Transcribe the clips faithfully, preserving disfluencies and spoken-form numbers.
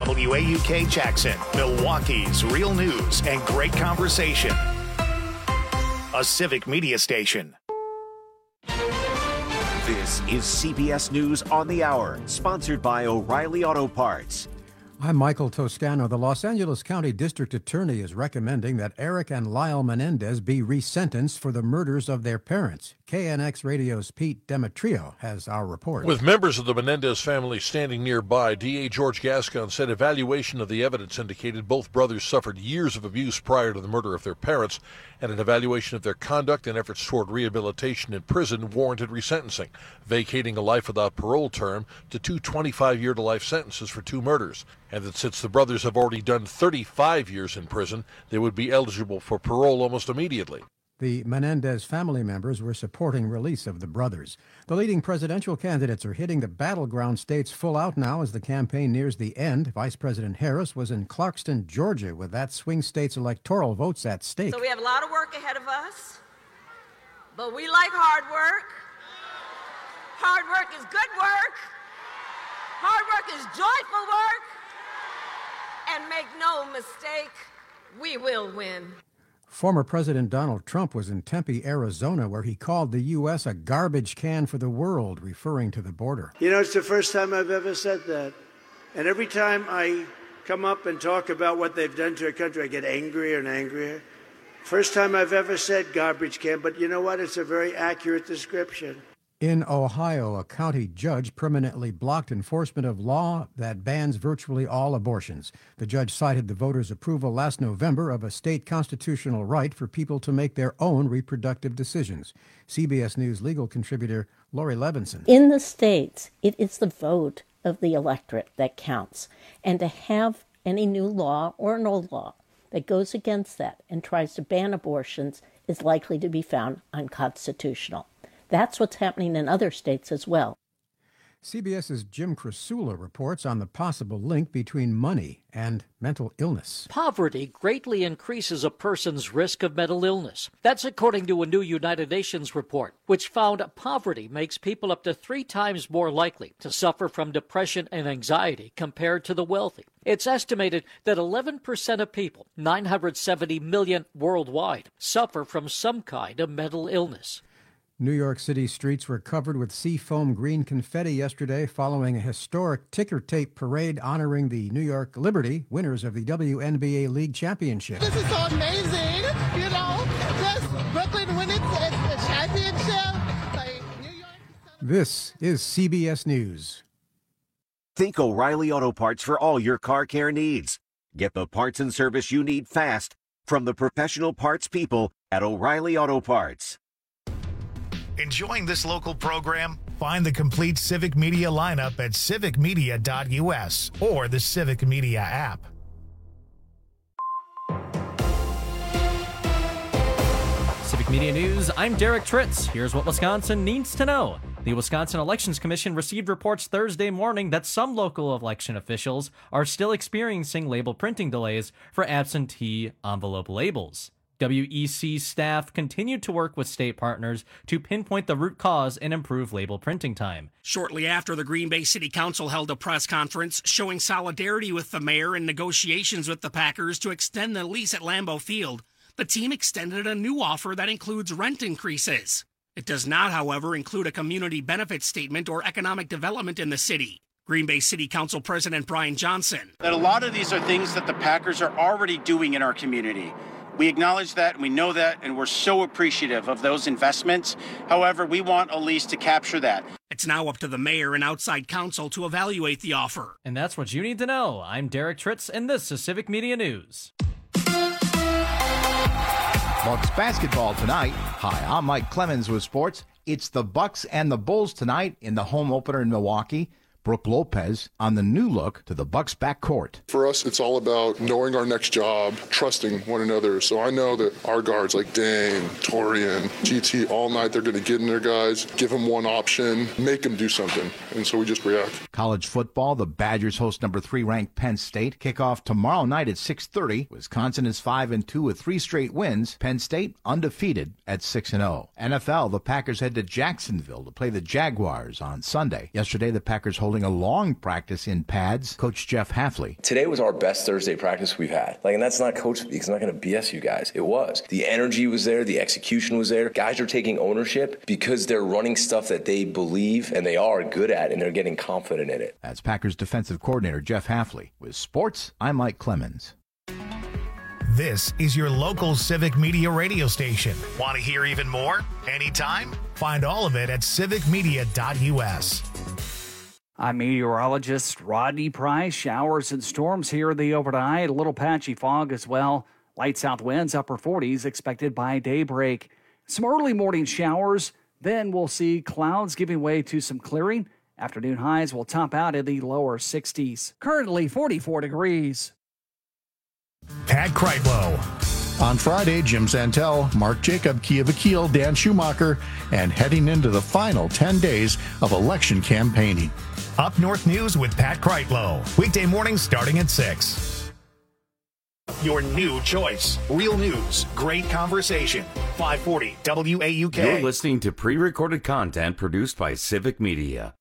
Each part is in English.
W A U K Jackson, Milwaukee's real news and great conversation. A Civic Media station. This is C B S News on the Hour, sponsored by O'Reilly Auto Parts. I'm Michael Toscano. The Los Angeles County District Attorney is recommending that Eric and Lyle Menendez be resentenced for the murders of their parents. K N X Radio's Pete Demetrio has our report. With members of the Menendez family standing nearby, D A George Gascon said evaluation of the evidence indicated both brothers suffered years of abuse prior to the murder of their parents, and an evaluation of their conduct and efforts toward rehabilitation in prison warranted resentencing, vacating a life without parole term to two twenty-five-year to life sentences for two murders, and that since the brothers have already done thirty-five years in prison, they would be eligible for parole almost immediately. The Menendez family members were supporting release of the brothers. The leading presidential candidates are hitting the battleground states full out now as the campaign nears the end. Vice President Harris was in Clarkston, Georgia, with that swing state's electoral votes at stake. So we have a lot of work ahead of us, but we like hard work. Hard work is good work. Hard work is joyful work. And make no mistake, we will win. Former President Donald Trump was in Tempe, Arizona, where he called the U S a garbage can for the world, referring to the border. You know, it's the first time I've ever said that. And every time I come up and talk about what they've done to our country, I get angrier and angrier. First time I've ever said garbage can, but you know what? It's a very accurate description. In Ohio, a county judge permanently blocked enforcement of law that bans virtually all abortions. The judge cited the voters' approval last November of a state constitutional right for people to make their own reproductive decisions. C B S News legal contributor Lori Levinson. In the states, it is the vote of the electorate that counts. And to have any new law or no law that goes against that and tries to ban abortions is likely to be found unconstitutional. That's what's happening in other states as well. CBS's Jim Krasula reports on the possible link between money and mental illness. Poverty greatly increases a person's risk of mental illness. That's according to a new United Nations report, which found poverty makes people up to three times more likely to suffer from depression and anxiety compared to the wealthy. It's estimated that eleven percent of people, nine hundred seventy million worldwide, suffer from some kind of mental illness. New York City streets were covered with seafoam green confetti yesterday following a historic ticker tape parade honoring the New York Liberty, winners of the W N B A League Championship. This is so amazing, you know, just Brooklyn winning the championship. Like, New York. This is C B S News. Think O'Reilly Auto Parts for all your car care needs. Get the parts and service you need fast from the professional parts people at O'Reilly Auto Parts. Enjoying this local program? Find the complete Civic Media lineup at civic media dot U S or the Civic Media app. Civic Media News, I'm Derek Tritz. Here's what Wisconsin needs to know. The Wisconsin Elections Commission received reports Thursday morning that some local election officials are still experiencing label printing delays for absentee envelope labels. W E C staff continued to work with state partners to pinpoint the root cause and improve label printing time. Shortly after, the Green Bay City Council held a press conference showing solidarity with the mayor in negotiations with the Packers to extend the lease at Lambeau Field. The team extended a new offer that includes rent increases. It does not, however, include a community benefit statement or economic development in the city. Green Bay City Council President Brian Johnson. That a lot of these are things that the Packers are already doing in our community. We acknowledge that, and we know that, and we're so appreciative of those investments. However, we want a lease to capture that. It's now up to the mayor and outside counsel to evaluate the offer. And that's what you need to know. I'm Derek Tritz, and this is Civic Media News. Bucks basketball tonight. Hi, I'm Mike Clemens with sports. It's the Bucks and the Bulls tonight in the home opener in Milwaukee. Brooke Lopez on the new look to the Bucks backcourt. For us, it's all about knowing our next job, trusting one another. So I know that our guards like Dane, Torian, G T, all night, they're going to get in their guys, give them one option, make them do something. And so we just react. College football, the Badgers host number three ranked Penn State. Kickoff tomorrow night at six thirty. Wisconsin is five and two with three straight wins. Penn State undefeated at six and oh. N F L, the Packers head to Jacksonville to play the Jaguars on Sunday. Yesterday, the Packers hosted holding a long practice in pads. Coach Jeff Hafley. Today was our best Thursday practice we've had. Like, and that's not coach speak. It's not going to B S you guys. It was. The energy was there. The execution was there. Guys are taking ownership because they're running stuff that they believe and they are good at, and they're getting confident in it. That's Packers defensive coordinator Jeff Hafley. With sports, I'm Mike Clemens. This is your local Civic Media radio station. Want to hear even more? Anytime? Find all of it at civic media dot u s. I'm meteorologist Rodney Price. Showers and storms here in the overnight. A little patchy fog as well. Light south winds, upper forties expected by daybreak. Some early morning showers. Then we'll see clouds giving way to some clearing. Afternoon highs will top out in the lower sixties. Currently forty-four degrees. Pat Kreitlow. On Friday, Jim Santel, Mark Jacob, Kia Vakil, Dan Schumacher, and heading into the final ten days of election campaigning. Up North News with Pat Kreitlow. Weekday mornings starting at six. Your new choice. Real news. Great conversation. five forty W A U K. You're listening to pre-recorded content produced by Civic Media.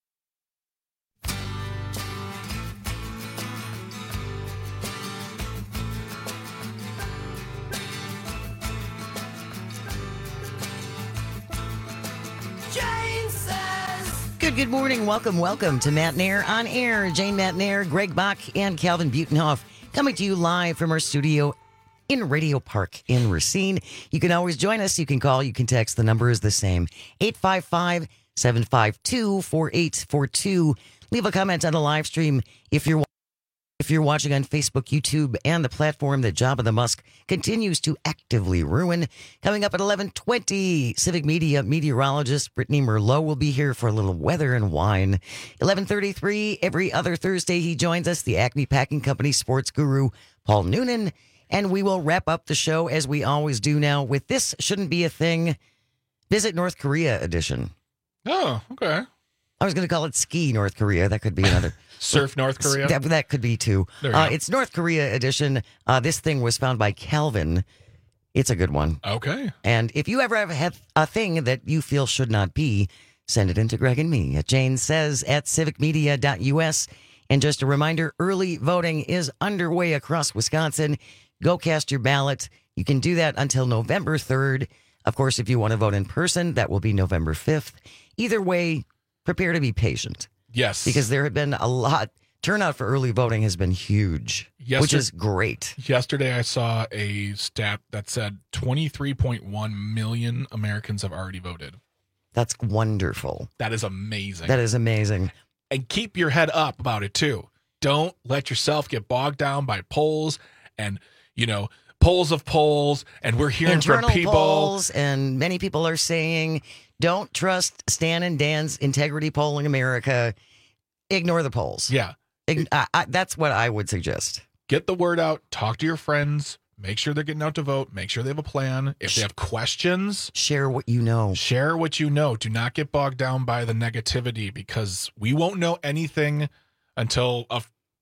Good, good morning. Welcome, welcome to Matt Nair on Air. Jane Matt Nair, Greg Bach, and Calvin Butenhoff coming to you live from our studio in Radio Park in Racine. You can always join us. You can call. You can text. The number is the same. eight five five, seven five two, four eight four two. Leave a comment on the live stream if you're If you're watching on Facebook, YouTube, and the platform that Jabba the Musk continues to actively ruin. Coming up at eleven twenty, Civic Media meteorologist Brittany Merlot will be here for a little weather and wine. eleven thirty-three, every other Thursday, he joins us, the Acme Packing Company sports guru, Paul Noonan. And we will wrap up the show, as we always do now, with This Shouldn't Be a Thing, Visit North Korea edition. Oh, okay. I was going to call it Ski North Korea. That could be another. Surf North Korea? That, that could be too. Uh, it's North Korea edition. Uh, this thing was found by Calvin. It's a good one. Okay. And if you ever have had a thing that you feel should not be, send it in to Greg and me at Jane Says at civic media dot u s. And just a reminder, early voting is underway across Wisconsin. Go cast your ballot. You can do that until November third. Of course, if you want to vote in person, that will be November fifth. Either way, prepare to be patient. Yes. Because there have been a lot. Turnout for early voting has been huge, Yester- which is great. Yesterday, I saw a stat that said twenty-three point one million Americans have already voted. That's wonderful. That is amazing. That is amazing. And keep your head up about it, too. Don't let yourself get bogged down by polls and, you know, polls of polls. And we're hearing Internal from people. polls, and many people are saying, don't trust Stan and Dan's Integrity Polling America. Ignore the polls. Yeah. Ign- I, I, that's what I would suggest. Get the word out. Talk to your friends. Make sure they're getting out to vote. Make sure they have a plan. If they have questions, share what you know. Share what you know. Do not get bogged down by the negativity, because we won't know anything until a,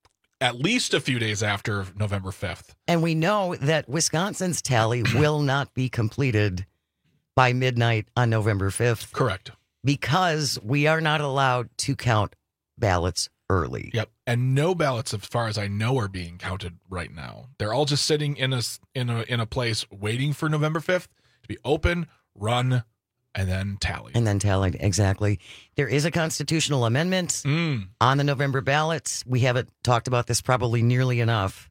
at least a few days after November fifth. And we know that Wisconsin's tally will not be completed by midnight on November fifth. Correct. Because we are not allowed to count ballots early. Yep. And no ballots, as far as I know, are being counted right now. They're all just sitting in a, in a, in a place waiting for November fifth to be open, run, and then tallied. And then tallied, exactly. There is a constitutional amendment mm. on the November ballots. We haven't talked about this probably nearly enough.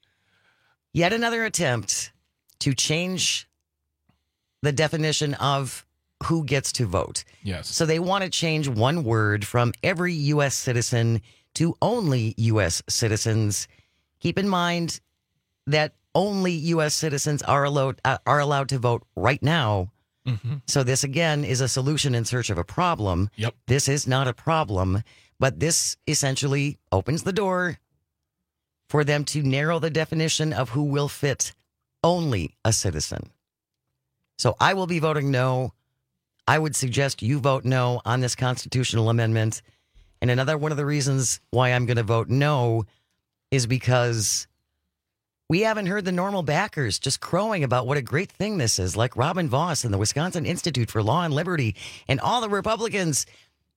Yet another attempt to change the definition of who gets to vote. Yes. So they want to change one word from every U S citizen to only U S citizens. Keep in mind that only U S citizens are allowed uh, are allowed to vote right now. Mm-hmm. So this, again, is a solution in search of a problem. Yep. This is not a problem, but this essentially opens the door for them to narrow the definition of who will fit only a citizen. So I will be voting no. I would suggest you vote no on this constitutional amendment. And another one of the reasons why I'm going to vote no is because we haven't heard the normal backers just crowing about what a great thing this is, like Robin Voss and the Wisconsin Institute for Law and Liberty and all the Republicans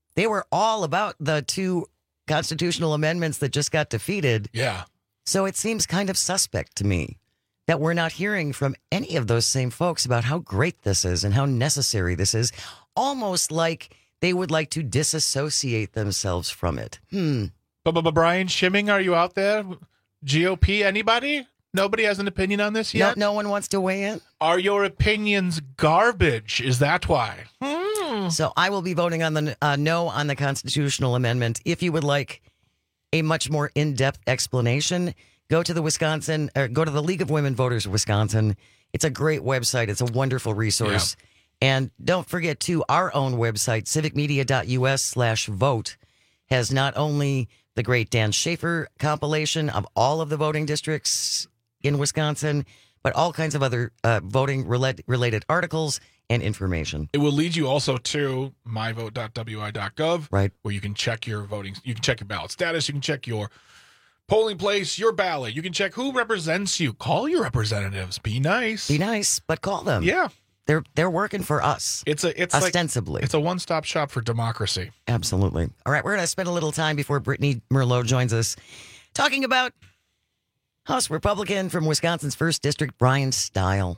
They were all about the two constitutional amendments that just got defeated. Yeah. So it seems kind of suspect to me that we're not hearing from any of those same folks about how great this is and how necessary this is, almost like they would like to disassociate themselves from it. Hmm. But, but, but Brian Schimming, are you out there? G O P, anybody? Nobody has an opinion on this yet? No, no one wants to weigh in? Are your opinions garbage? Is that why? Hmm. So I will be voting on the uh, no on the constitutional amendment. If you would like a much more in-depth explanation, go to the Wisconsin, or go to the League of Women Voters of Wisconsin. It's a great website. It's a wonderful resource. Yeah. And don't forget, too, our own website, civicmedia.us slash vote, has not only the great Dan Schaefer compilation of all of the voting districts in Wisconsin, but all kinds of other uh, voting related related articles and information. It will lead you also to my vote dot w i dot gov, right, where you can check your voting, you can check your ballot status, you can check your polling place, your ballot, you can check who represents you. Call your representatives. Be nice. Be nice, but call them. Yeah. They're they're working for us. It's a it's ostensibly. Like, it's a one-stop shop for democracy. Absolutely. All right, we're going to spend a little time before Brittany Merlot joins us talking about House Republican from Wisconsin's first District, Brian Stile.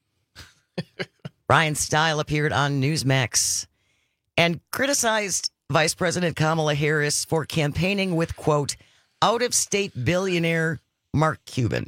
Brian Stile appeared on Newsmax and criticized Vice President Kamala Harris for campaigning with, quote, out-of-state billionaire Mark Cuban.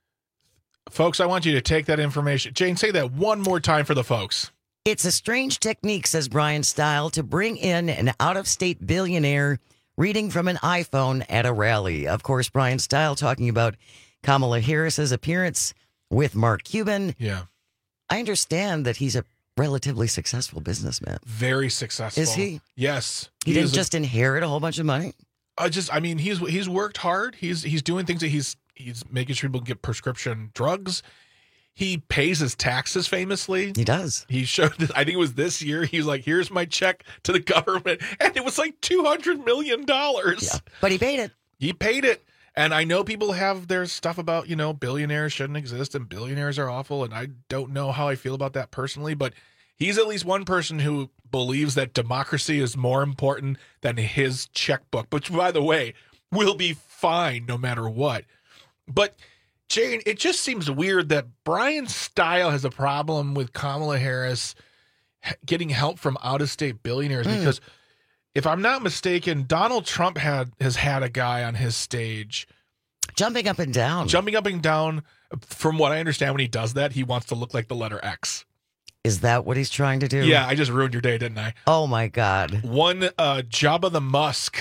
Folks, I want you to take that information. Jane, say that one more time for the folks. It's a strange technique, says Brian Stile, to bring in an out-of-state billionaire reading from an iPhone at a rally. Of course, Brian Stile talking about Kamala Harris's appearance with Mark Cuban. Yeah. I understand that he's a relatively successful businessman. Very successful. Is he? Yes. He, he didn't just a, inherit a whole bunch of money? I just, I mean, he's he's worked hard. He's he's doing things that he's he's making sure people get prescription drugs. He pays his taxes famously. He does. He showed, I think it was this year, he was like, here's my check to the government. And it was like two hundred million dollars. Yeah, but he paid it. He paid it. And I know people have their stuff about, you know, billionaires shouldn't exist and billionaires are awful. And I don't know how I feel about that personally, but he's at least one person who believes that democracy is more important than his checkbook, which, by the way, will be fine no matter what. But, Jane, it just seems weird that Brian Stile has a problem with Kamala Harris getting help from out-of-state billionaires mm. because, if I'm not mistaken, Donald Trump had has had a guy on his stage jumping up and down. Jumping up and down. From what I understand, when he does that, he wants to look like the letter X. Is that what he's trying to do? Yeah, I just ruined your day, didn't I? Oh, my God. One uh, Jabba the Musk,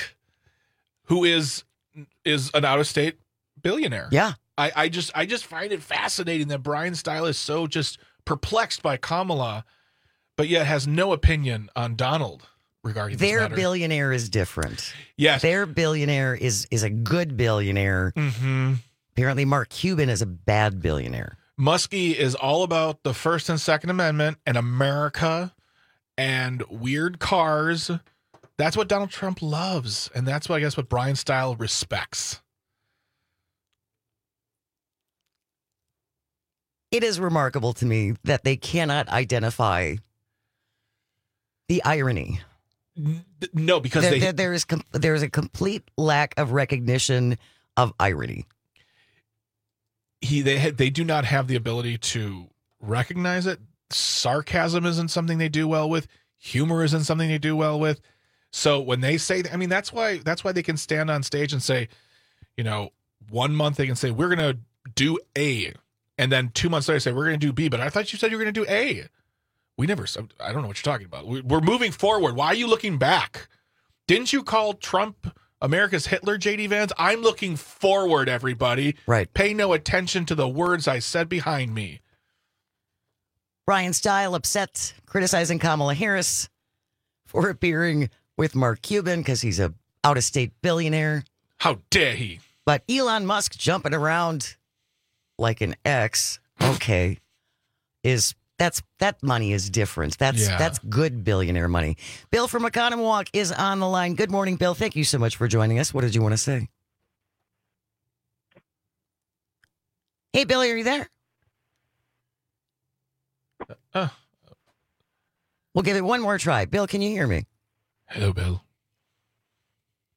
who is is an out-of-state billionaire. Yeah. I, I just I just find it fascinating that Brian Stile is so just perplexed by Kamala, but yet has no opinion on Donald regarding this Their matter. Billionaire is different. Yes. Their billionaire is is a good billionaire. Mm-hmm. Apparently, Mark Cuban is a bad billionaire. Muskie is all about the First and Second Amendment and America and weird cars. That's what Donald Trump loves. And that's what I guess what Brian Stile respects. It is remarkable to me that they cannot identify the irony. No, because there, they... there, there is com- there is a complete lack of recognition of irony. He they ha- they do not have the ability to recognize it. Sarcasm isn't something they do well with. Humor isn't something they do well with. So when they say, I mean, that's why that's why they can stand on stage and say, you know, one month they can say we're going to do A, and then two months later say we're going to do B. But I thought you said you were going to do A. We never. I don't know what you're talking about. We're moving forward. Why are you looking back? Didn't you call Trump America's Hitler, J D Vance? I'm looking forward, everybody. Right. Pay no attention to the words I said behind me. Brian Stile upset, criticizing Kamala Harris for appearing with Mark Cuban because he's a out-of-state billionaire. How dare he? But Elon Musk jumping around like an X, okay, is that's that money is different. That's Yeah. that's good billionaire money. Bill from Oconomowoc is on the line. Good morning, Bill. Thank you so much for joining us. What did you want to say? Hey, Bill, are you there? Uh, We'll give it one more try. Bill, can you hear me? Hello, Bill.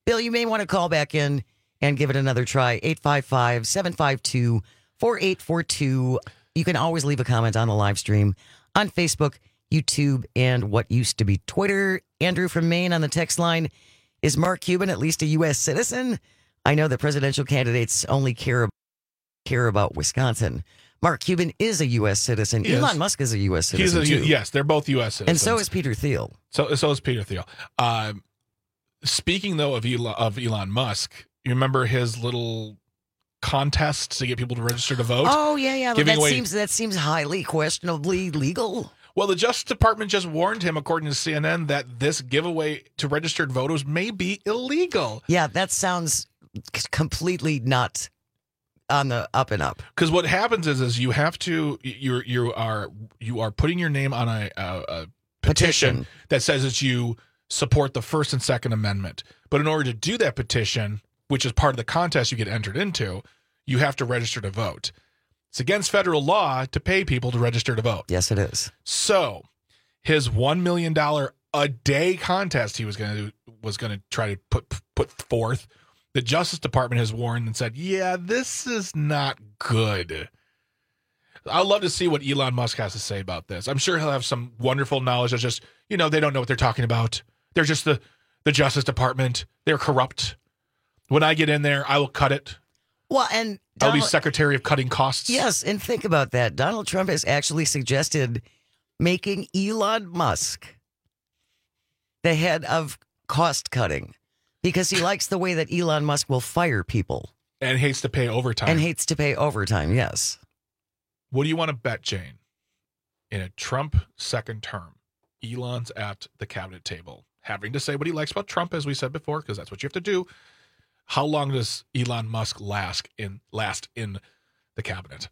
Bill, you may want to call back in and give it another try. eight five five, seven five two, four eight four two. You can always leave a comment on the live stream on Facebook, YouTube, and what used to be Twitter. Andrew from Maine on the text line. Is Mark Cuban at least a U S citizen? I know that presidential candidates only care, care about Wisconsin. Mark Cuban is a U S citizen. He Elon is. Musk is a U S citizen, He's a, too. Yes, they're both U S citizens. And so is Peter Thiel. So, so is Peter Thiel. Um, speaking, though, of Elon, of Elon Musk, you remember his little contest to get people to register to vote? Oh, yeah, yeah. Giving That away- seems that seems highly questionably legal. Well, the Justice Department just warned him, according to C N N, that this giveaway to registered voters may be illegal. Yeah, that sounds c- completely not on the up and up. Because what happens is, is you have to you you are you are putting your name on a, a, a petition, Petition. that says that you support the First and Second Amendment. But in order to do that petition, which is part of the contest you get entered into, you have to register to vote. It's against federal law to pay people to register to vote. Yes, it is. So his one million dollars a day contest he was going to was going to try to put put forth, the Justice Department has warned and said, yeah, this is not good. I'd love to see what Elon Musk has to say about this. I'm sure he'll have some wonderful knowledge. It's just, you know, they don't know what they're talking about. They're just the, the Justice Department. They're corrupt. When I get in there, I will cut it. Well, and I'll be Donald- Secretary of Cutting Costs. Yes, and think about that. Donald Trump has actually suggested making Elon Musk the head of cost cutting because he likes the way that Elon Musk will fire people And hates to pay overtime. and hates to pay overtime. Yes. What do you want to bet, Jane? In a Trump second term, Elon's at the cabinet table, having to say what he likes about Trump, as we said before, because that's what you have to do. How long does Elon Musk last in last in the cabinet?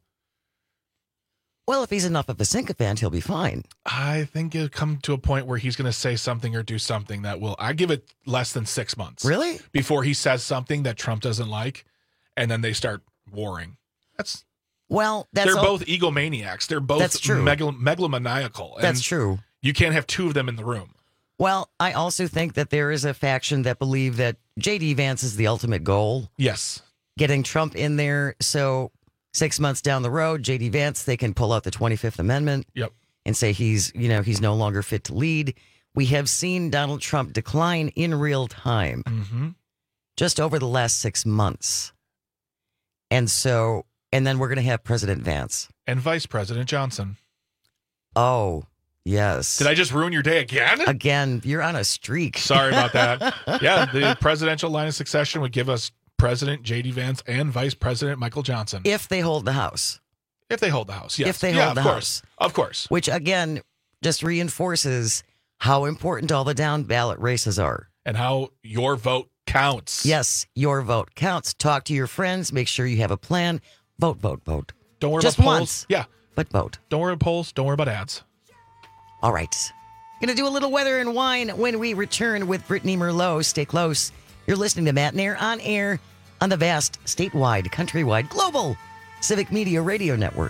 Well, if he's enough of a sycophant, he'll be fine. I think it'll come to a point where he's going to say something or do something that will, I give it less than six months. Really? Before he says something that Trump doesn't like, and then they start warring. That's Well, that's They're all- both egomaniacs. They're both That's true. megal- megalomaniacal. That's and true. You can't have two of them in the room. Well, I also think that there is a faction that believe that J D Vance is the ultimate goal. Yes. Getting Trump in there so six months down the road, J D Vance, they can pull out the twenty-fifth Amendment Yep. and say he's, you know, he's no longer fit to lead. We have seen Donald Trump decline in real time Mm-hmm. just over the last six months. And so, and then we're going to have President Vance. And Vice President Johnson. Oh, yes. Did I just ruin your day again? Again, you're on a streak. Sorry about that. Yeah, the presidential line of succession would give us President J D Vance and Vice President Michael Johnson. If they hold the House. If they hold the House, yes. If they yeah, hold the of course. House. Of course. Which, again, just reinforces how important all the down ballot races are. And how your vote counts. Yes, your vote counts. Talk to your friends. Make sure you have a plan. Vote, vote, vote. Don't worry Just about polls. once. Yeah. But vote. Don't worry about polls. Don't worry about ads. All right. Going to do a little weather and wine when we return with Brittany Merlot. Stay close. You're listening to Matt Nair on air on the vast, statewide, countrywide, global Civic Media Radio Network.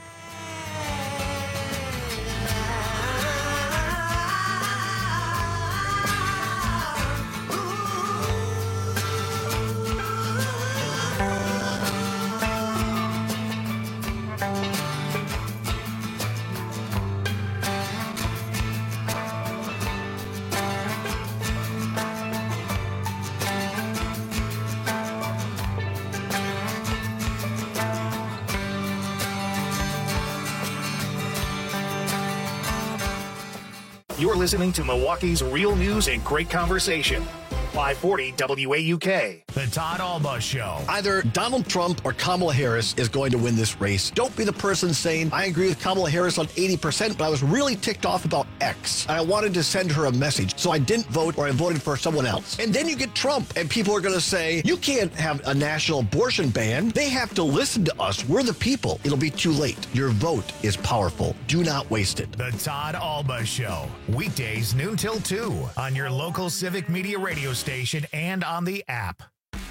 You're listening to Milwaukee's real news and great conversation. five forty W A U K. The Todd Alba Show. Either Donald Trump or Kamala Harris is going to win this race. Don't be the person saying, I agree with Kamala Harris on eighty percent, but I was really ticked off about X. And I wanted to send her a message, so I didn't vote or I voted for someone else. And then you get Trump, and people are going to say, you can't have a national abortion ban. They have to listen to us. We're the people. It'll be too late. Your vote is powerful. Do not waste it. The Todd Alba Show. Weekdays noon till two on your local Civic Media radio station and on the app.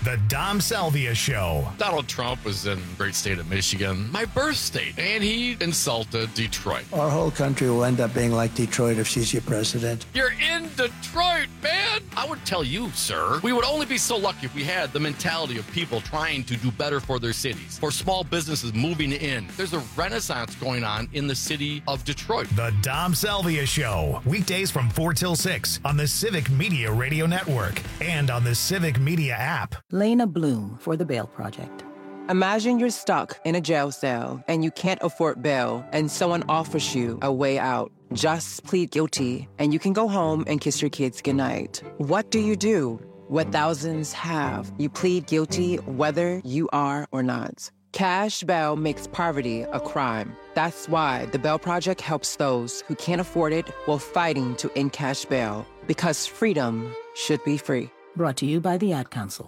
The Dom Salvia Show. Donald Trump was in the great state of Michigan, my birth state, and he insulted Detroit. Our whole country will end up being like Detroit if she's your president. You're in Detroit, man! I would tell you, sir, we would only be so lucky if we had the mentality of people trying to do better for their cities, for small businesses moving in. There's a renaissance going on in the city of Detroit. The Dom Salvia Show. Weekdays from four till six on the Civic Media Radio Network and on the Civic Media app. Lena Bloom for the Bail Project. Imagine you're stuck in a jail cell and you can't afford bail and someone offers you a way out. Just plead guilty and you can go home and kiss your kids goodnight. What do you do? What thousands have. You plead guilty whether you are or not. Cash bail makes poverty a crime. That's why the Bail Project helps those who can't afford it while fighting to end cash bail. Because freedom should be free. Brought to you by the Ad Council.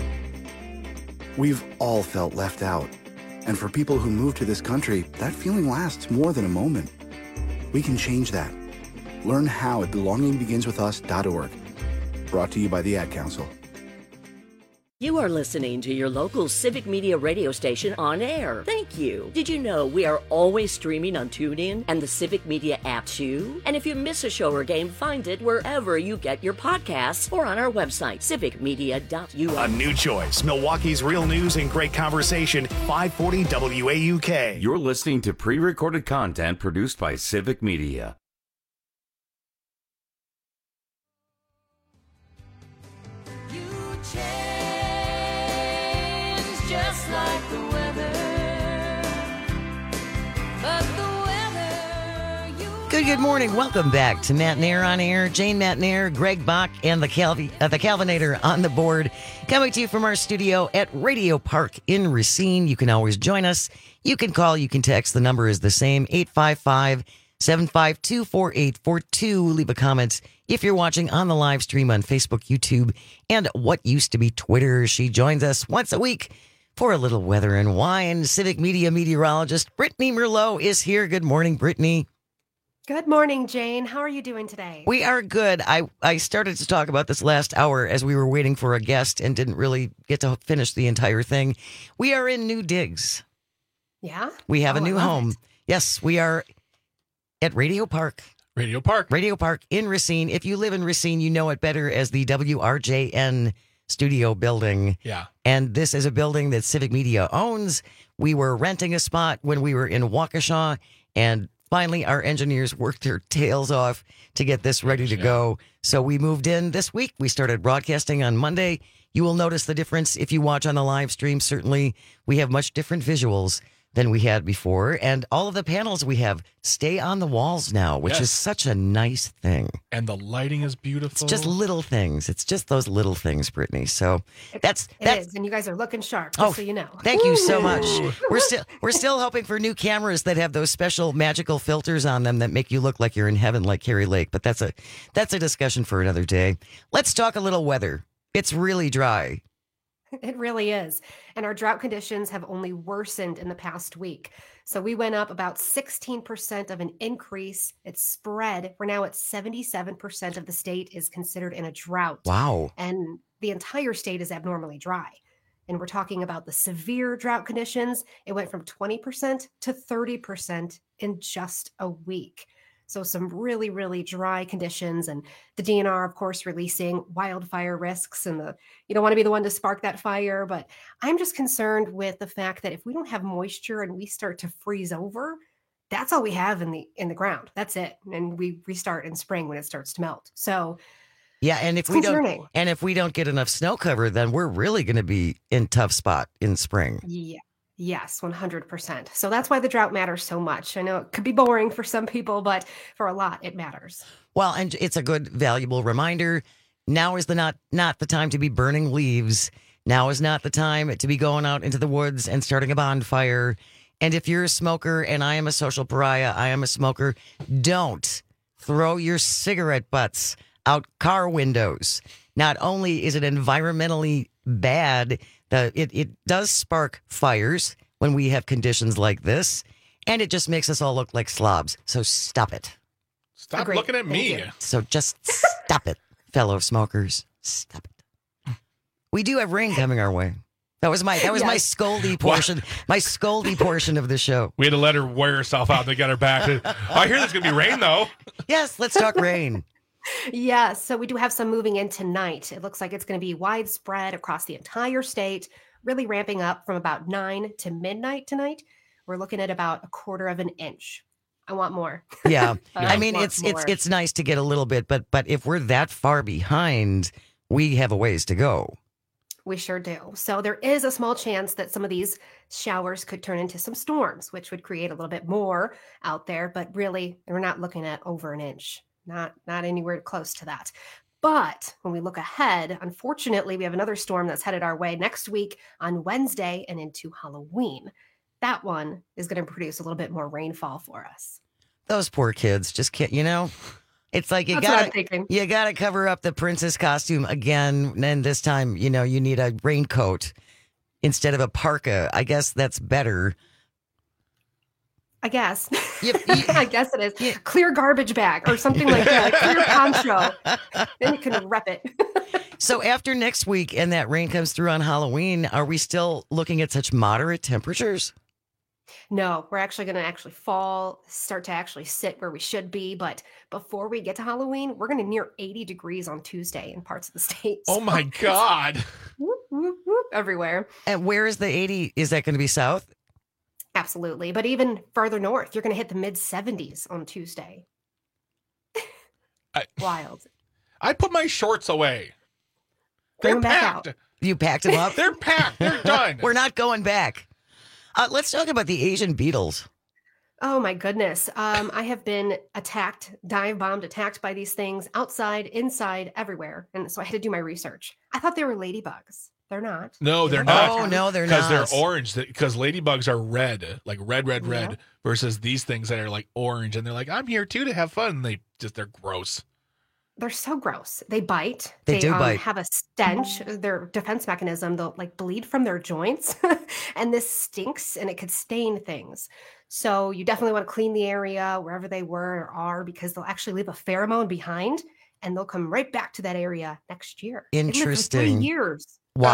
We've all felt left out. And for people who move to this country, that feeling lasts more than a moment. We can change that. Learn how at belonging begins with us dot org. Brought to you by the Ad Council. You are listening to your local Civic Media radio station on air. Thank you. Did you know we are always streaming on TuneIn and the Civic Media app too? And if you miss a show or game, find it wherever you get your podcasts or on our website, civic media dot u s. A new choice. Milwaukee's real news and great conversation. five forty W A U K. You're listening to pre-recorded content produced by Civic Media. Just like the weather, but the weather you Good, good morning. Welcome back to Matt Nair on air. Jane Matt Nair, Greg Bach, and the Calvi, uh, the Calvinator on the board. Coming to you from our studio at Radio Park in Racine. You can always join us. You can call, you can text. The number is the same, eight five five, seven five two, four eight four two. Leave a comment if you're watching on the live stream on Facebook, YouTube, and what used to be Twitter. She joins us once a week for a little weather and wine. Civic Media meteorologist Brittany Merlot is here. Good morning, Brittany. Good morning, Jane. How are you doing today? We are good. I, I started to talk about this last hour as we were waiting for a guest and didn't really get to finish the entire thing. We are in New Digs. Yeah? We have Oh, a I new love home. it. Yes, we are at Radio Park. Radio Park. Radio Park in Racine. If you live in Racine, you know it better as the W R J N studio building. Yeah. And this is a building that Civic Media owns. We were renting a spot when we were in Waukesha, and finally our engineers worked their tails off to get this ready to go. So we moved in this week. We started broadcasting on Monday. You will notice the difference if you watch on the live stream. Certainly, we have much different visuals than we had before. And all of the panels we have stay on the walls now, which Yes. is such a nice thing. And the lighting is beautiful. It's just little things. It's just those little things, Brittany. So that's It that's is, and you guys are looking sharp, just Oh, so you know. thank you so Ooh. much. We're still we're still hoping for new cameras that have those special magical filters on them that make you look like you're in heaven, like Carrie Lake. But that's a that's a discussion for another day. Let's talk a little weather. It's really dry. It really is. And our drought conditions have only worsened in the past week. So we went up about sixteen percent of an increase. It's spread. We're now at seventy-seven percent of the state is considered in a drought. Wow. And the entire state is abnormally dry. And we're talking about the severe drought conditions. It went from twenty percent to thirty percent in just a week. So some really, really dry conditions, and the D N R, of course, releasing wildfire risks, and the you don't want to be the one to spark that fire. But I'm just concerned with the fact that if we don't have moisture and we start to freeze over, that's all we have in the in the ground. That's it, and we restart in spring when it starts to melt. So Yeah, and if It's we don't concerning. and if we don't get enough snow cover, then we're really going to be in tough spot in spring. yeah. Yes, one hundred percent. So that's why the drought matters so much. I know it could be boring for some people, but for a lot, it matters. Well, and it's a good, valuable reminder. Now is the not not the time to be burning leaves. Now is not the time to be going out into the woods and starting a bonfire. And if you're a smoker, and I am a social pariah, I am a smoker, don't throw your cigarette butts out car windows. Not only is it environmentally bad, the, it, it does spark fires when we have conditions like this, and it just makes us all look like slobs. So stop it. Stop Agreed. looking at Thank me. you. So just stop it, fellow smokers. Stop it. We do have rain coming our way. That was my that was yes. my scoldy portion. My scoldy portion of the show. We had to let her wear herself out to get her back. I hear there's going to be rain, though. Yes, let's talk rain. Yes, so we do have some moving in tonight. It looks like it's going to be widespread across the entire state, really ramping up from about nine to midnight tonight. We're looking at about a quarter of an inch. I want more. Yeah. I mean, it's more. it's it's nice to get a little bit, but but if we're that far behind, we have a ways to go. We sure do. So there is a small chance that some of these showers could turn into some storms, which would create a little bit more out there, but really we're not looking at over an inch. Not not anywhere close to that. But when we look ahead, unfortunately, we have another storm that's headed our way next week on Wednesday and into Halloween. That one is going to produce a little bit more rainfall for us. Those poor kids just can't, you know, it's like you got you got to cover up the princess costume again. And this time, you know, you need a raincoat instead of a parka. I guess that's better. I guess. Yep, yep. I guess it is. Yep. Clear garbage bag or something like that. Clear poncho. Then you can rep it. So after next week and that rain comes through on Halloween, are we still looking at such moderate temperatures? No, we're actually going to actually fall, start to actually sit where we should be. But before we get to Halloween, we're going to near eighty degrees on Tuesday in parts of the state. So. Oh, my God. Whoop, whoop, whoop, everywhere. And where is the eighty? Is that going to be south? Absolutely. But even further north, you're going to hit the mid seventies on Tuesday. I, Wild. I put my shorts away. Bring They're them back packed. out. You packed them up? They're packed. They're done. We're not going back. Uh, let's talk about the Asian beetles. Oh, my goodness. Um, I have been attacked, dive bombed, attacked by these things outside, inside, everywhere. And so I had to do my research. I thought they were ladybugs. They're not. No, they're not. Oh, no, they're not. Because they're not. orange. Because ladybugs are red, like red, red, red, Yeah. versus these things that are like orange. And they're like, I'm here too to have fun. And they just, they're gross. They're so gross. They bite. They do um, bite. have a stench. Their defense mechanism, they'll like bleed from their joints. And this stinks and it could stain things. So you definitely want to clean the area wherever they were or are, because they'll actually leave a pheromone behind and they'll come right back to that area next year. They live for Interesting. three years. Wow.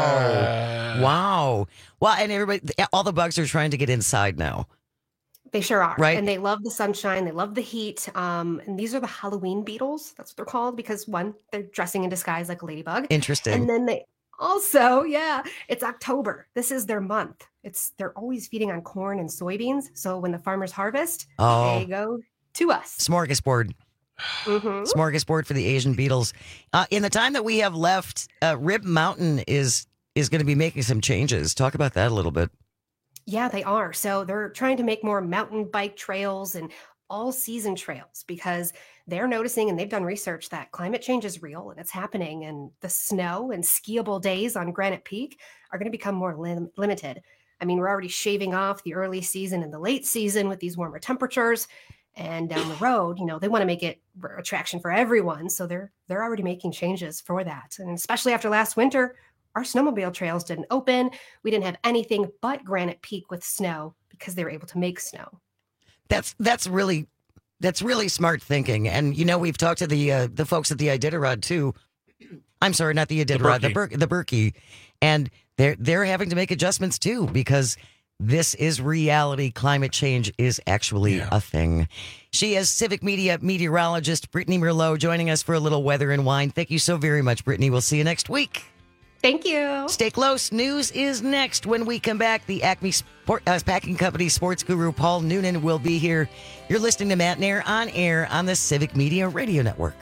Uh, wow. Well, and everybody, all the bugs are trying to get inside now. They sure are. Right. And they love the sunshine. They love the heat. Um, and these are the Halloween beetles. That's what they're called because, one, they're dressing in disguise like a ladybug. Interesting. And then they also, yeah, it's October. This is their month. It's They're always feeding on corn and soybeans. So when the farmers harvest, Oh. they go to us. Smorgasbord. Mhm. Smorgasbord for the Asian beetles. Uh, in the time that we have left, uh, Rib Mountain is is going to be making some changes. Talk about that a little bit. Yeah, they are. So they're trying to make more mountain bike trails and all season trails because they're noticing and they've done research that climate change is real and it's happening. And the snow and skiable days on Granite Peak are going to become more lim- limited. I mean, we're already shaving off the early season and the late season with these warmer temperatures. And down the road, you know, they want to make it a attraction for everyone. So they're they're already making changes for that. And especially after last winter, our snowmobile trails didn't open. We didn't have anything but Granite Peak with snow because they were able to make snow. That's that's really that's really smart thinking. And you know, we've talked to the uh, the folks at the Iditarod too. I'm sorry, not the Iditarod, the Ber- the Berkey, and they're they're having to make adjustments too because this is reality. Climate change is actually Yeah. a thing. She is civic media meteorologist Brittany Merlot joining us for a little weather and wine. Thank you so very much, Brittany. We'll see you next week. Thank you. Stay close. News is next. When we come back, the Acme Sport, uh, Packing Company sports guru Paul Noonan will be here. You're listening to Matt Nair on air on the Civic Media Radio Network.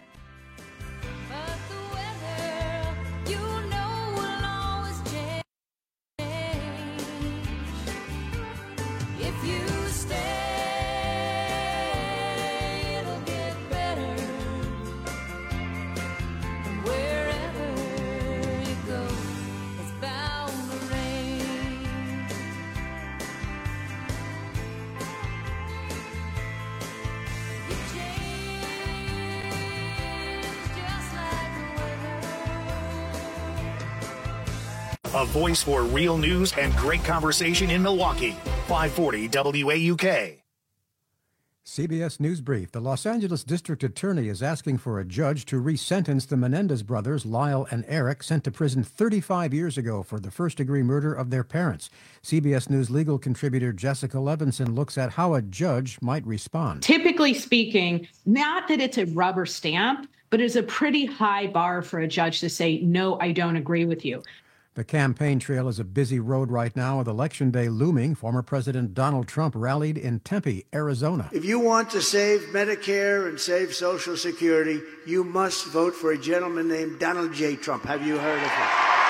A voice for real news and great conversation in Milwaukee. five forty W A U K. C B S News Brief. The Los Angeles District Attorney is asking for a judge to re-sentence the Menendez brothers, Lyle and Eric, sent to prison thirty-five years ago for the first-degree murder of their parents. C B S News legal contributor Jessica Levinson looks at how a judge might respond. Typically speaking, not that it's a rubber stamp, but it's a pretty high bar for a judge to say, no, I don't agree with you. The campaign trail is a busy road right now with Election Day looming. Former President Donald Trump rallied in Tempe, Arizona. If you want to save Medicare and save Social Security, you must vote for a gentleman named Donald J. Trump. Have you heard of him?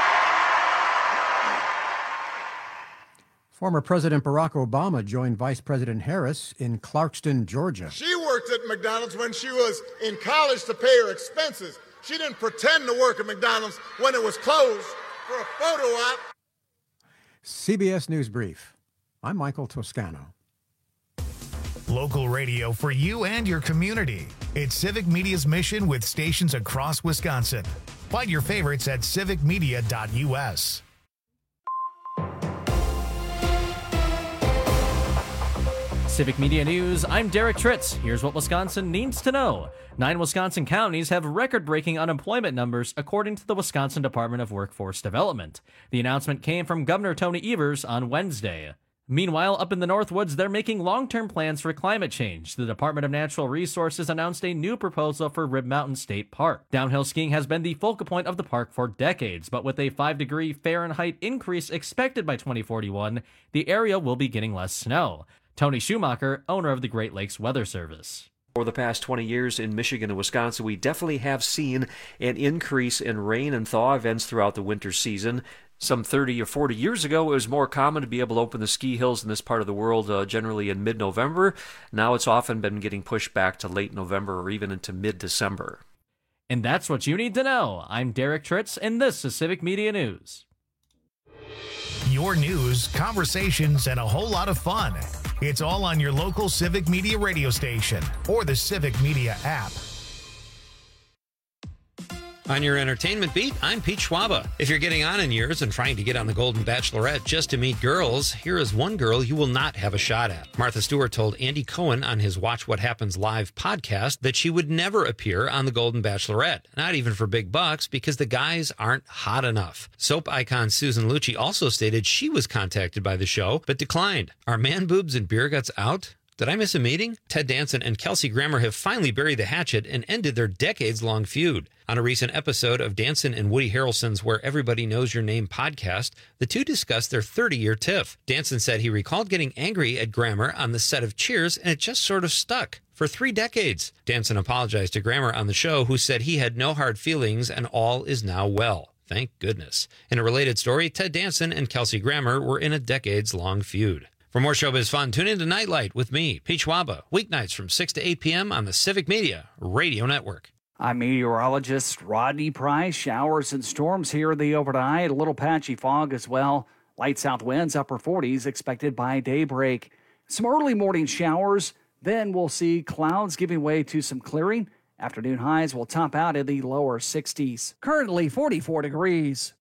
Former President Barack Obama joined Vice President Harris in Clarkston, Georgia. She worked at McDonald's when she was in college to pay her expenses. She didn't pretend to work at McDonald's when it was closed for a photo op. C B S News Brief. I'm Michael Toscano. Local radio for you and your community. It's Civic Media's mission with stations across Wisconsin. Find your favorites at civic media dot u s. Civic Media News, I'm Derek Tritz. Here's what Wisconsin needs to know. Nine Wisconsin counties have record-breaking unemployment numbers, according to the Wisconsin Department of Workforce Development. The announcement came from Governor Tony Evers on Wednesday. Meanwhile, up in the Northwoods, they're making long-term plans for climate change. The Department of Natural Resources announced a new proposal for Rib Mountain State Park. Downhill skiing has been the focal point of the park for decades, but with a five degree Fahrenheit increase expected by twenty forty-one, the area will be getting less snow. Tony Schumacher, owner of the Great Lakes Weather Service. For the past twenty years in Michigan and Wisconsin, we definitely have seen an increase in rain and thaw events throughout the winter season. Some thirty or forty years ago, it was more common to be able to open the ski hills in this part of the world uh, generally in mid-November. Now it's often been getting pushed back to late November or even into mid-December. And that's what you need to know. I'm Derek Tritz, and this is Civic Media News. Your news, conversations, and a whole lot of fun. It's all on your local Civic Media radio station or the Civic Media app. On your entertainment beat, I'm Pete Schwaba. If you're getting on in years and trying to get on the Golden Bachelorette just to meet girls, here is one girl you will not have a shot at. Martha Stewart told Andy Cohen on his Watch What Happens Live podcast that she would never appear on the Golden Bachelorette, not even for big bucks, because the guys aren't hot enough. Soap icon Susan Lucci also stated she was contacted by the show, but declined. Are man boobs and beer guts out? Did I miss a meeting? Ted Danson and Kelsey Grammer have finally buried the hatchet and ended their decades-long feud. On a recent episode of Danson and Woody Harrelson's Where Everybody Knows Your Name podcast, the two discussed their thirty-year tiff. Danson said he recalled getting angry at Grammer on the set of Cheers, and it just sort of stuck. For three decades. Danson apologized to Grammer on the show, who said he had no hard feelings and all is now well. Thank goodness. In a related story, Ted Danson and Kelsey Grammer were in a decades-long feud. For more showbiz fun, tune in to Nightlight with me, Pete Schwaba, weeknights from six to eight p.m. on the Civic Media Radio Network. I'm meteorologist Rodney Price. Showers and storms here in the overnight. A little patchy fog as well. Light south winds, upper forties expected by daybreak. Some early morning showers. Then we'll see clouds giving way to some clearing. Afternoon highs will top out in the lower sixties. Currently forty-four degrees.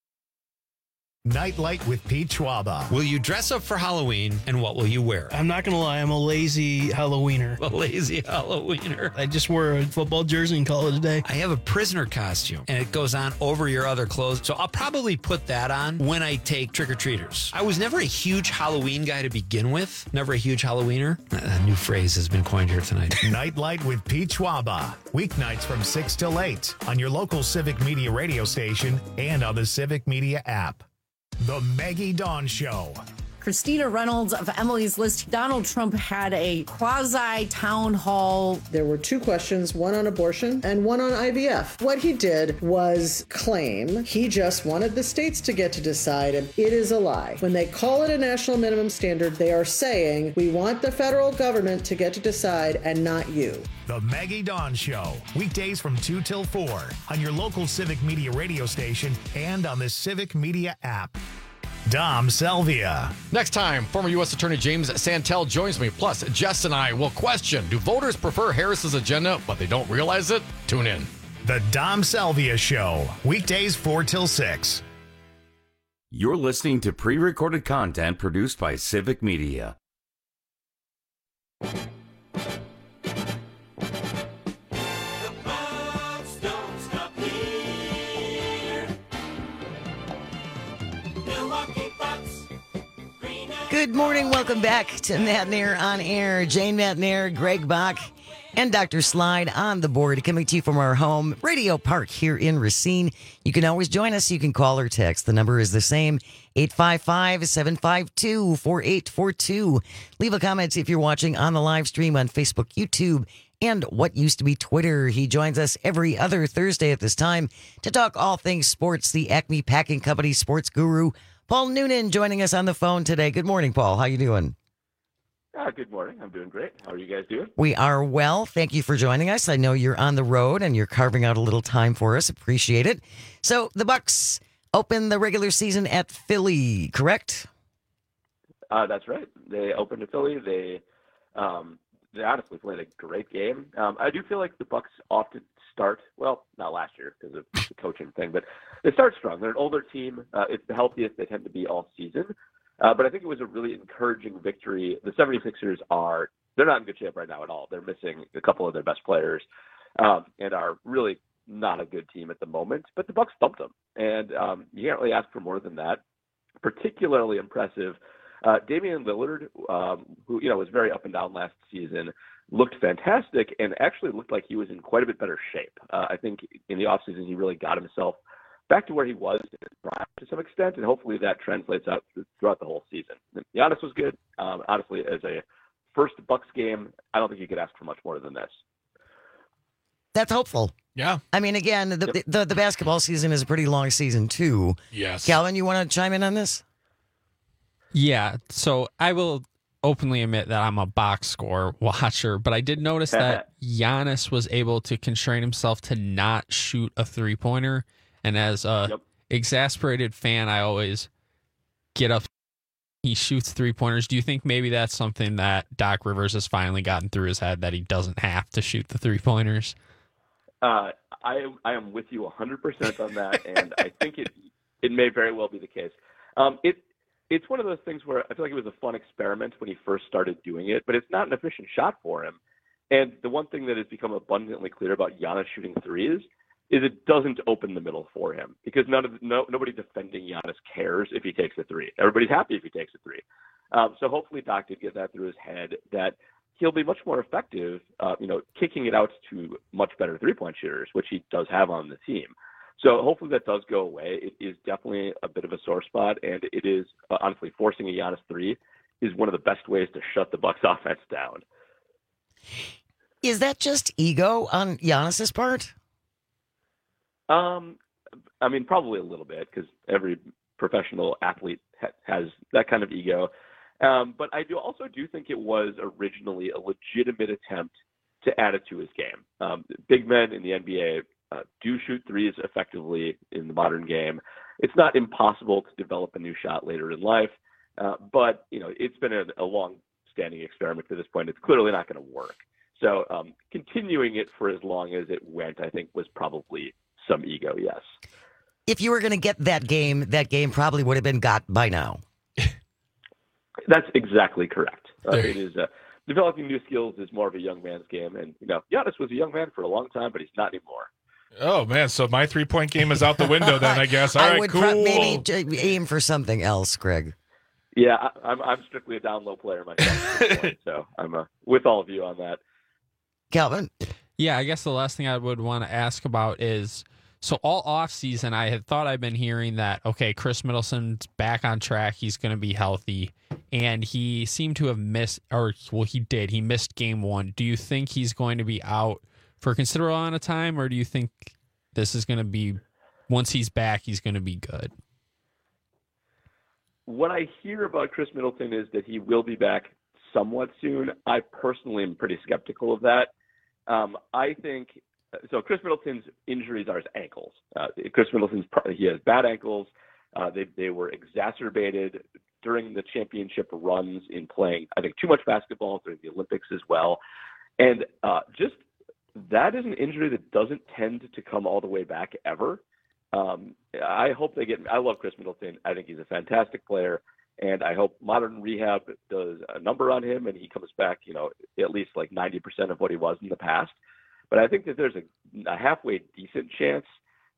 Nightlight with Pete Schwaba. Will you dress up for Halloween, and what will you wear? I'm not going to lie, I'm a lazy Halloweener. A lazy Halloweener. I just wear a football jersey and call it a day. I have a prisoner costume, and it goes on over your other clothes, so I'll probably put that on when I take trick-or-treaters. I was never a huge Halloween guy to begin with. Never a huge Halloweener. A new phrase has been coined here tonight. Nightlight with Pete Schwaba. Weeknights from six till eight on your local Civic Media radio station and on the Civic Media app. The Maggie Dawn Show. Christina Reynolds of Emily's List. Donald Trump had a quasi-town hall. There were two questions, one on abortion and one on I V F. What he did was claim he just wanted the states to get to decide, and it is a lie. When they call it a national minimum standard, they are saying, we want the federal government to get to decide and not you. The Maggie Dawn Show. Weekdays from two till four on your local Civic Media radio station and on the Civic Media app. Dom Salvia. Next time, former U S Attorney James Santel joins me. Plus, Jess and I will question, do voters prefer Harris's agenda, but they don't realize it? Tune in. The Dom Salvia Show. Weekdays four till six. You're listening to pre-recorded content produced by Civic Media. Good morning. Welcome back to Matt Nair on Air. Jane Matt Nair, Greg Bach, and Doctor Slide on the board, coming to you from our home, Radio Park here in Racine. You can always join us. You can call or text. The number is the same, eight five five, seven five two, four eight four two. Leave a comment if you're watching on the live stream on Facebook, YouTube, and what used to be Twitter. He joins us every other Thursday at this time to talk all things sports. The Acme Packing Company sports guru, Paul Noonan, joining us on the phone today. Good morning, Paul. How you doing? Uh, good morning. I'm doing great. How are you guys doing? We are well. Thank you for joining us. I know you're on the road and you're carving out a little time for us. Appreciate it. So the Bucks open the regular season at Philly, correct? Uh, that's right. They opened to Philly. They um, they honestly played a great game. Um, I do feel like the Bucks often start, well, not last year because of the coaching thing, but they start strong. They're an older team. Uh, it's the healthiest they tend to be all season. Uh, but I think it was a really encouraging victory. The 76ers are, they're not in good shape right now at all. They're missing a couple of their best players um, and are really not a good team at the moment. But the Bucks thumped them. And um, you can't really ask for more than that. Particularly impressive. Uh, Damian Lillard, um, who you know was very up and down last season, looked fantastic and actually looked like he was in quite a bit better shape. Uh, I think in the offseason he really got himself back to where he was to some extent, and hopefully that translates out throughout the whole season. Giannis was good. Um, honestly, as a first Bucks game, I don't think you could ask for much more than this. That's hopeful. Yeah. I mean, again, the, Yep. the, the basketball season is a pretty long season, too. Yes. Calvin, you want to chime in on this? Yeah, so I will openly admit that I'm a box score watcher, but I did notice that Giannis was able to constrain himself to not shoot a three-pointer. And as a yep. exasperated fan, I always get up. He shoots three-pointers. Do you think maybe that's something that Doc Rivers has finally gotten through his head, that he doesn't have to shoot the three-pointers? Uh, I, I am with you one hundred percent on that, and I think it it may very well be the case. Um, it It's one of those things where I feel like it was a fun experiment when he first started doing it, but it's not an efficient shot for him. And the one thing that has become abundantly clear about Giannis shooting threes is it doesn't open the middle for him because none of no nobody defending Giannis cares if he takes a three. Everybody's happy if he takes a three. Um, so hopefully Doc did get that through his head that he'll be much more effective, uh, you know, kicking it out to much better three-point shooters, which he does have on the team. So hopefully that does go away. It is definitely a bit of a sore spot, and it is uh, honestly forcing a Giannis three is one of the best ways to shut the Bucks offense down. Is that just ego on Giannis's part? Um, I mean, probably a little bit because every professional athlete ha- has that kind of ego. Um, but I do also do think it was originally a legitimate attempt to add it to his game. Um, big men in the N B A uh, do shoot threes effectively in the modern game. It's not impossible to develop a new shot later in life, uh, but you know it's been a, a long-standing experiment to this point. It's clearly not going to work. So um, continuing it for as long as it went, I think, was probably some ego, yes. If you were going to get that game, that game probably would have been got by now. That's exactly correct. Uh, it is uh, developing new skills is more of a young man's game, and you know, Giannis was a young man for a long time, but he's not anymore. Oh man, so my three-point game is out the window then, I guess. All I right, would cool. pro- maybe j- aim for something else, Greg. Yeah, I, I'm I'm strictly a down low player myself, at this point, so I'm uh, with all of you on that. Calvin? Yeah, I guess the last thing I would want to ask about is, so all offseason, I had thought I'd been hearing that, okay, Chris Middleton's back on track. He's going to be healthy. And he seemed to have missed, or, well, he did. He missed game one. Do you think he's going to be out for a considerable amount of time, or do you think this is going to be, once he's back, he's going to be good? What I hear about Chris Middleton is that he will be back somewhat soon. I personally am pretty skeptical of that. Um, I think so. Chris Middleton's injuries are his ankles. Uh, Chris Middleton's he has bad ankles. Uh, they they were exacerbated during the championship runs in playing, I think, too much basketball during the Olympics as well. And uh, just that is an injury that doesn't tend to come all the way back ever. Um, I hope they get. I love Chris Middleton. I think he's a fantastic player. And I hope modern rehab does a number on him and he comes back, you know, at least like ninety percent of what he was in the past. But I think that there's a, a halfway decent chance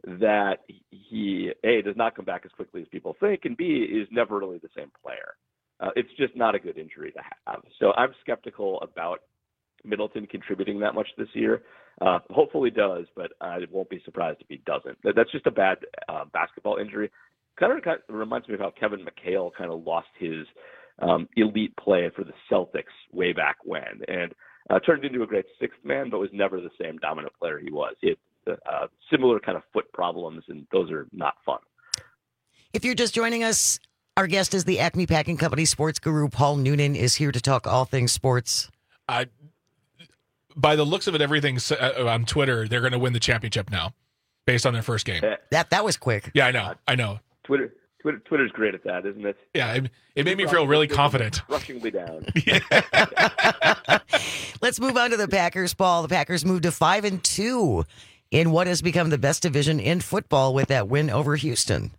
that he, A, does not come back as quickly as people think, and B, is never really the same player. Uh, it's just not a good injury to have. So I'm skeptical about Middleton contributing that much this year. Uh, hopefully does, but I won't be surprised if he doesn't. That's just a bad uh, basketball injury. Kind of, kind of reminds me of how Kevin McHale kind of lost his um, elite play for the Celtics way back when, and uh, turned into a great sixth man, but was never the same dominant player he was. He had uh, similar kind of foot problems, and those are not fun. If you're just joining us, our guest is the Acme Packing Company sports guru. Paul Noonan is here to talk all things sports. I, by the looks of it, everything on Twitter, they're going to win the championship now, based on their first game. That that was quick. Yeah, I know. I know. Twitter, Twitter, Twitter's great at that, isn't it? Yeah, it, it made me feel really confident. Rushingly down. Let's move on to the Packers, Paul. The Packers moved to five and two in what has become the best division in football with that win over Houston.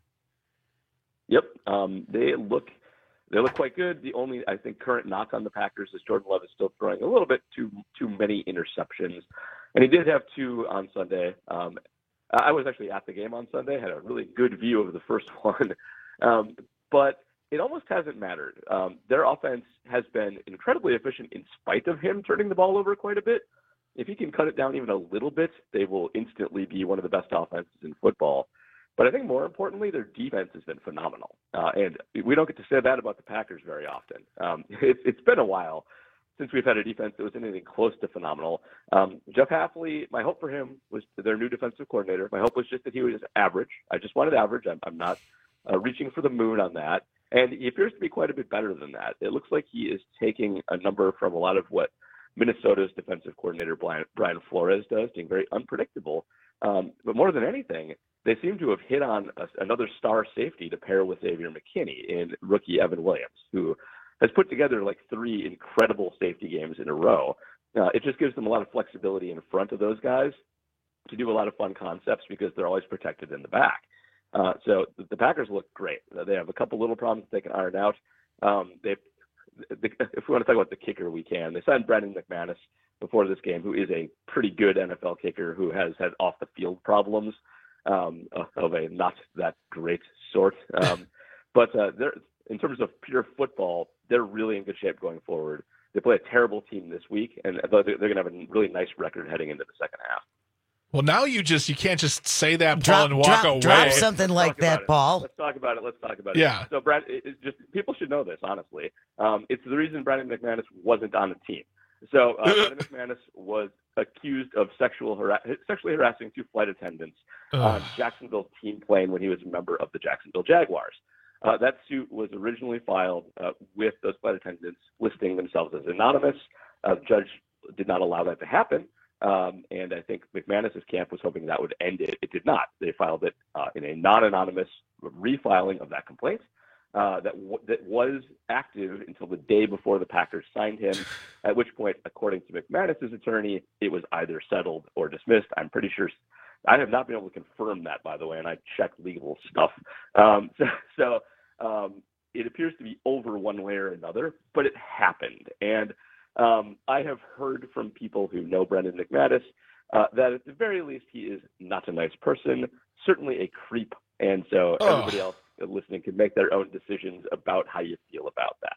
Yep, um, they look they look quite good. The only, I think, current knock on the Packers is Jordan Love is still throwing a little bit too too many interceptions, and he did have two on Sunday. Um, I was actually at the game on Sunday, had a really good view of the first one, um, but it almost hasn't mattered. Um, their offense has been incredibly efficient in spite of him turning the ball over quite a bit. If he can cut it down even a little bit, they will instantly be one of the best offenses in football. But I think more importantly, their defense has been phenomenal. Uh, and we don't get to say that about the Packers very often. Um, it, it's been a while since we've had a defense that was anything close to phenomenal. Um, Jeff Hafley, my hope for him was their new defensive coordinator. My hope was just that he was average. I just wanted average. I'm, I'm not uh, reaching for the moon on that. And he appears to be quite a bit better than that. It looks like he is taking a number from a lot of what Minnesota's defensive coordinator Brian, Brian Flores does, being very unpredictable. Um, but more than anything, they seem to have hit on a, another star safety to pair with Xavier McKinney in rookie Evan Williams, who has put together like three incredible safety games in a row. Uh, it just gives them a lot of flexibility in front of those guys to do a lot of fun concepts because they're always protected in the back. Uh, so the, the Packers look great. They have a couple little problems they can iron out. Um, they, the, if we want to talk about the kicker, we can. They signed Brandon McManus before this game, who is a pretty good N F L kicker who has had off-the-field problems. Um, of a not that great sort. Um, but uh, they're, in terms of pure football, they're really in good shape going forward. They play a terrible team this week, and they're going to have a really nice record heading into the second half. Well, now you just you can't just say that, Paul, drop, and walk drop, away. Drop something like that, it. Paul. Let's talk about it. Let's talk about yeah. it. So, Brad, it, it's just people should know this, honestly. Um, it's the reason Brandon McManus wasn't on the team. So, uh, Brandon McManus was accused of sexual har- sexually harassing two flight attendants on Jacksonville's team plane when he was a member of the Jacksonville Jaguars. Uh, that suit was originally filed uh, with those flight attendants listing themselves as anonymous. Uh, the judge did not allow that to happen, um, and I think McManus's camp was hoping that would end it. It did not. They filed it uh, in a non-anonymous refiling of that complaint. Uh, that w- that was active until the day before the Packers signed him, at which point, according to McManus's attorney, it was either settled or dismissed. I'm pretty sure I have not been able to confirm that, by the way, and I checked legal stuff. Um, so so um, it appears to be over one way or another, but it happened. And um, I have heard from people who know Brandon McManus uh, that at the very least he is not a nice person, certainly a creep. And so oh. everybody else listening can make their own decisions about how you feel about that.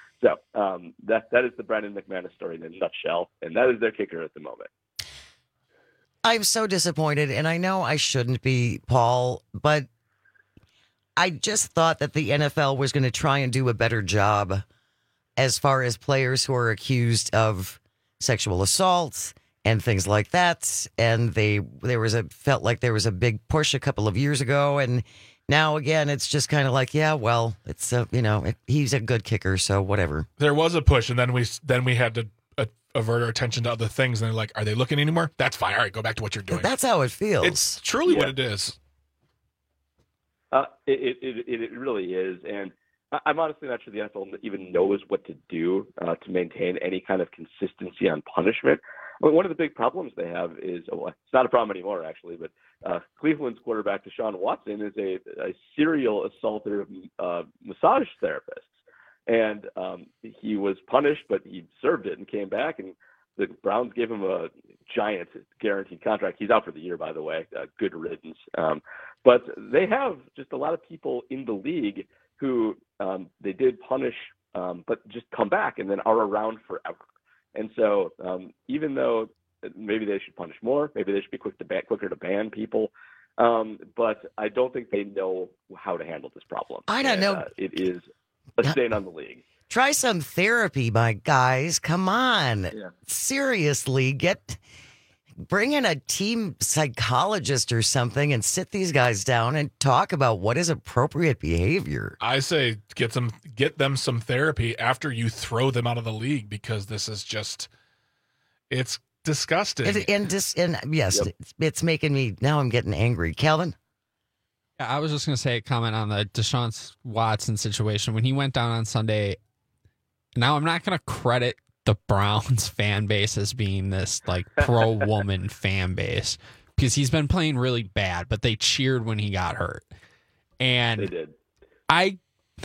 So um, that that is the Brandon McManus story in a nutshell, and that is their kicker at the moment. I'm so disappointed, and I know I shouldn't be, Paul, but I just thought that the N F L was going to try and do a better job as far as players who are accused of sexual assault and things like that. And they there was a felt like there was a big push a couple of years ago, and now again it's just kind of like, yeah, well, it's a, you know, it, he's a good kicker, so whatever. There was a push, and then we then we had to uh, avert our attention to other things. And they're like, are they looking anymore? That's fine. All right, go back to what you're doing. That's how it feels. It's truly yeah. what it is. Uh, it, it, it, it really is. And I'm honestly not sure the N F L even knows what to do uh, to maintain any kind of consistency on punishment. I mean, one of the big problems they have is, well, it's not a problem anymore, actually, but uh, Cleveland's quarterback Deshaun Watson is a, a serial assaulter of uh, massage therapists. And um, he was punished, but he served it and came back, and the Browns gave him a giant guaranteed contract. He's out for the year, by the way. Uh, good riddance. Um, but they have just a lot of people in the league who um, they did punish um, but just come back and then are around forever. And so um, even though maybe they should punish more, maybe they should be quick to ban, quicker to ban people, um, but I don't think they know how to handle this problem. I don't and, know. Uh, it is a stain on the league. Try some therapy, my guys. Come on. Yeah. Seriously, get bring in a team psychologist or something and sit these guys down and talk about what is appropriate behavior. I say get them get them some therapy after you throw them out of the league, because this is just it's disgusting. And, and, dis, and yes, Yep. it's, it's making me now I'm getting angry. Calvin? Yeah, I was just going to say a comment on the Deshaun Watson situation. When he went down on Sunday, now I'm not going to credit the Browns fan base as being this like pro-woman fan base, because he's been playing really bad, but they cheered when he got hurt. And They did. I,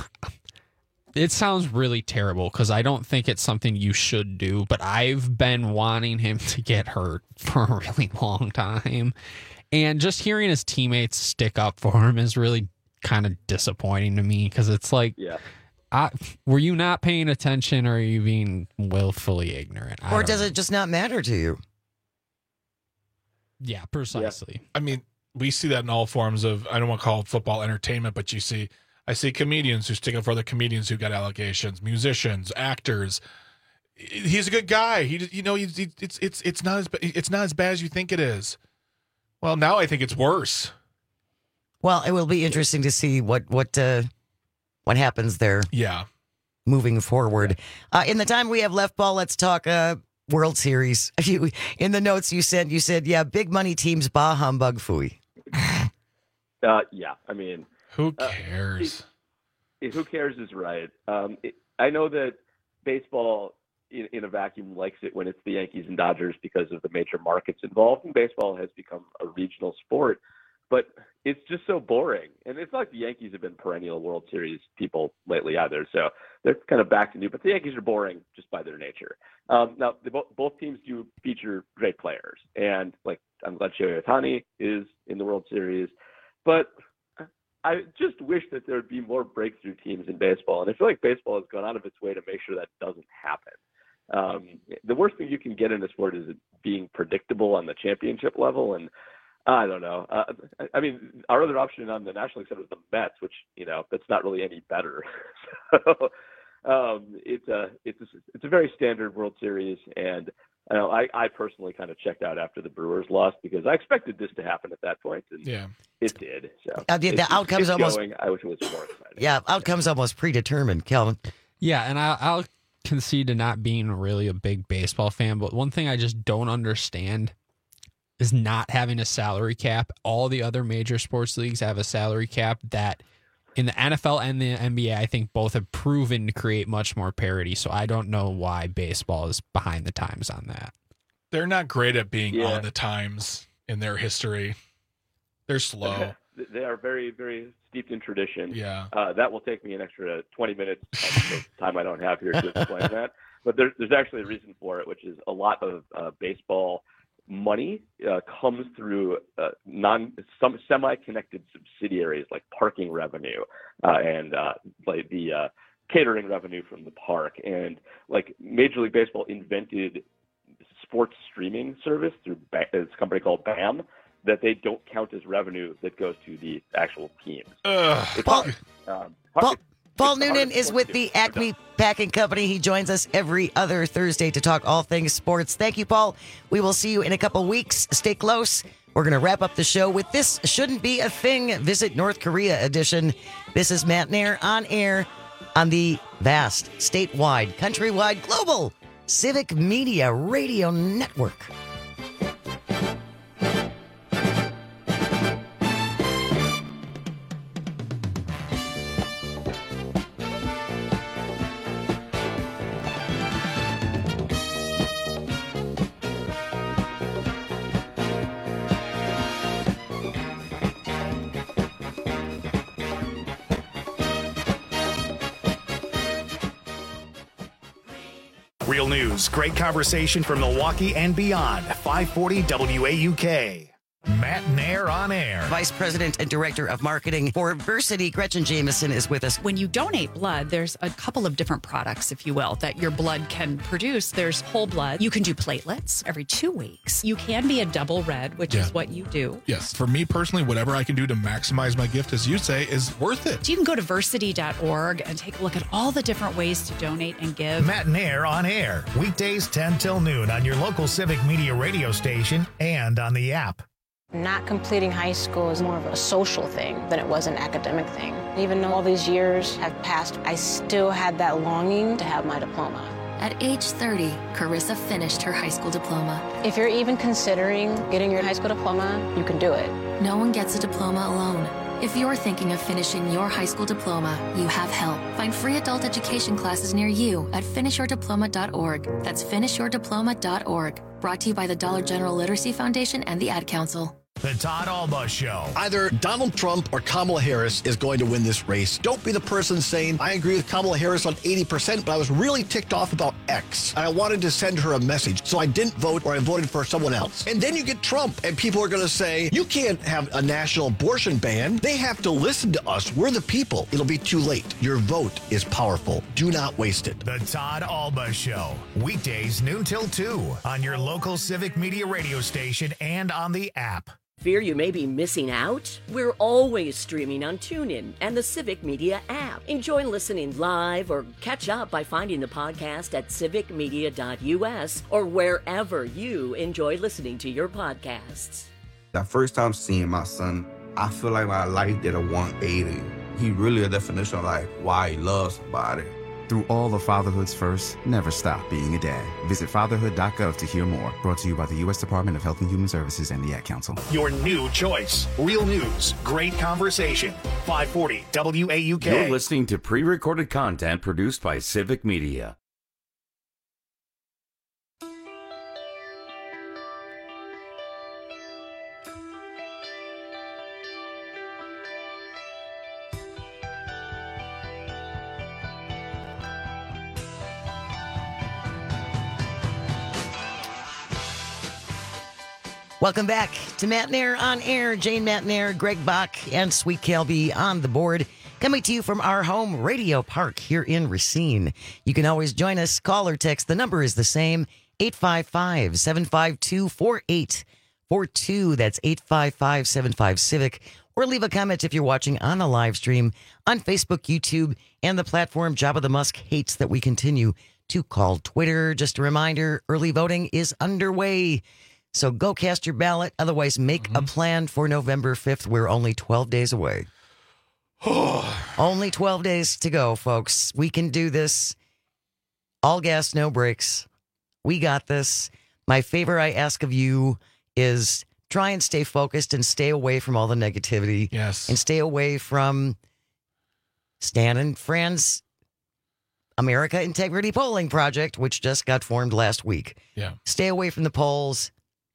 it sounds really terrible because I don't think it's something you should do, but I've been wanting him to get hurt for a really long time. And just hearing his teammates stick up for him is really kind of disappointing to me, because it's like, Yeah. I, were you not paying attention, or are you being willfully ignorant? I Or don't does know. it just not matter to you? Yeah, precisely. I mean, we see that in all forms of, I don't want to call it football entertainment, but you see, I see comedians who stick up for other comedians who got allegations, musicians, actors. He's a good guy. He, you know, he's, he, it's it's it's not as ba- it's not as bad as you think it is. Well, now I think it's worse. Well, it will be interesting to see what what uh, what happens there. Yeah. Moving forward. Uh, in the time we have left, Paul, let's talk uh, World Series. You, in the notes you said, you said, yeah, big money teams, bah humbug, phooey. Uh, yeah, I mean, who cares? Uh, it, it, who cares is right. Um, it, I know that baseball, in, in a vacuum, likes it when it's the Yankees and Dodgers because of the major markets involved, and baseball has become a regional sport. But it's just so boring, and it's not like the Yankees have been perennial World Series people lately either. So they're kind of back to new. But the Yankees are boring just by their nature. Um, now, they both, both teams do feature great players, and like I'm glad Shohei Ohtani is in the World Series. But I just wish that there would be more breakthrough teams in baseball, and I feel like baseball has gone out of its way to make sure that doesn't happen. Um, the worst thing you can get in a sport is it being predictable on the championship level, and I don't know. Uh, I mean, our other option on the National League side was the Mets, which, you know, that's not really any better. so um, it's a it's a, it's a very standard World Series, and I, know, I I personally kind of checked out after the Brewers lost because I expected this to happen at that point, and yeah. it did. So Uh, the the it's, outcome's it's almost going. I wish it was more exciting. Yeah, outcome's almost predetermined, Calvin. Yeah, and I, I'll concede to not being really a big baseball fan, but one thing I just don't understand is not having a salary cap. All the other major sports leagues have a salary cap that in the N F L and the N B A, I think both have proven to create much more parity. So I don't know why baseball is behind the times on that. They're not great at being Yeah. on the times in their history. They're slow. They are very, very steeped in tradition. Yeah. Uh, that will take me an extra twenty minutes of the time I don't have here to explain that. But there, there's actually a reason for it, which is a lot of uh, baseball money uh, comes through uh, non some semi-connected subsidiaries like parking revenue uh, and uh, like the uh, catering revenue from the park. And like Major League Baseball invented sports streaming service through ba- this company called B A M that they don't count as revenue that goes to the actual teams. It's, Paul, um, Paul, Paul it's the Noonan hardest is sport with to the do. Acme Packing Company. He joins us every other Thursday to talk all things sports. Thank you, Paul. We will see you in a couple weeks. Stay close. We're going to wrap up the show with This Shouldn't Be a Thing, Visit North Korea edition. This is Matt Nair on air on the vast, statewide, countrywide, global Civic Media Radio Network. Real news, great conversation from Milwaukee and beyond. five forty W A U K. Matt Nair on Air. Vice President and Director of Marketing for Versity, Gretchen Jameson, is with us. When you donate blood, there's a couple of different products, if you will, that your blood can produce. There's whole blood. You can do platelets every two weeks. You can be a double red, which Yeah. is what you do. Yes. For me personally, whatever I can do to maximize my gift, as you say, is worth it. So you can go to versity dot org and take a look at all the different ways to donate and give. Matt Nair on Air. Weekdays ten till noon on your local Civic Media radio station and on the app. Not completing high school is more of a social thing than it was an academic thing. Even though all these years have passed, I still had that longing to have my diploma. At age thirty, Carissa finished her high school diploma. If you're even considering getting your high school diploma, you can do it. No one gets a diploma alone. If you're thinking of finishing your high school diploma, you have help. Find free adult education classes near you at finish your diploma dot org. That's finish your diploma dot org. Brought to you by the Dollar General Literacy Foundation and the Ad Council. The Todd Alba Show. Either Donald Trump or Kamala Harris is going to win this race. Don't be the person saying, I agree with Kamala Harris on eighty percent, but I was really ticked off about X. And I wanted to send her a message, so I didn't vote or I voted for someone else. And then you get Trump, and people are going to say, you can't have a national abortion ban. They have to listen to us. We're the people. It'll be too late. Your vote is powerful. Do not waste it. The Todd Alba Show. Weekdays noon till two on your local Civic Media radio station and on the app. Fear you may be missing out? We're always streaming on TuneIn and the Civic Media app. Enjoy listening live or catch up by finding the podcast at civic media dot u s or wherever you enjoy listening to your podcasts. That first time seeing my son, I feel like my life did a one eighty. He really a definition of like why he loves somebody. Through all of fatherhood's first, never stop being a dad. Visit fatherhood dot gov to hear more. Brought to you by the U S Department of Health and Human Services and the Ad Council. Your new choice. Real news. Great conversation. five forty W A U K. You're listening to pre-recorded content produced by Civic Media. Welcome back to Matt Nair on Air. Jane Matt Nair, Greg Bach, and Sweet Kelby on the board. Coming to you from our home radio park here in Racine. You can always join us. Call or text. The number is the same, eight five five, seven five two, four eight four two. That's eight five five, seven five, Civic. Or leave a comment if you're watching on the live stream on Facebook, YouTube, and the platform Jabba the Musk hates that we continue to call Twitter. Just a reminder, early voting is underway. So go cast your ballot. Otherwise, make mm-hmm. a plan for November fifth. We're only twelve days away. Only twelve days to go, folks. We can do this. All gas, no brakes. We got this. My favor I ask of you is try and stay focused and stay away from all the negativity. Yes. And stay away from Stan and Fran's America Integrity Polling Project, which just got formed last week. Yeah. Stay away from the polls.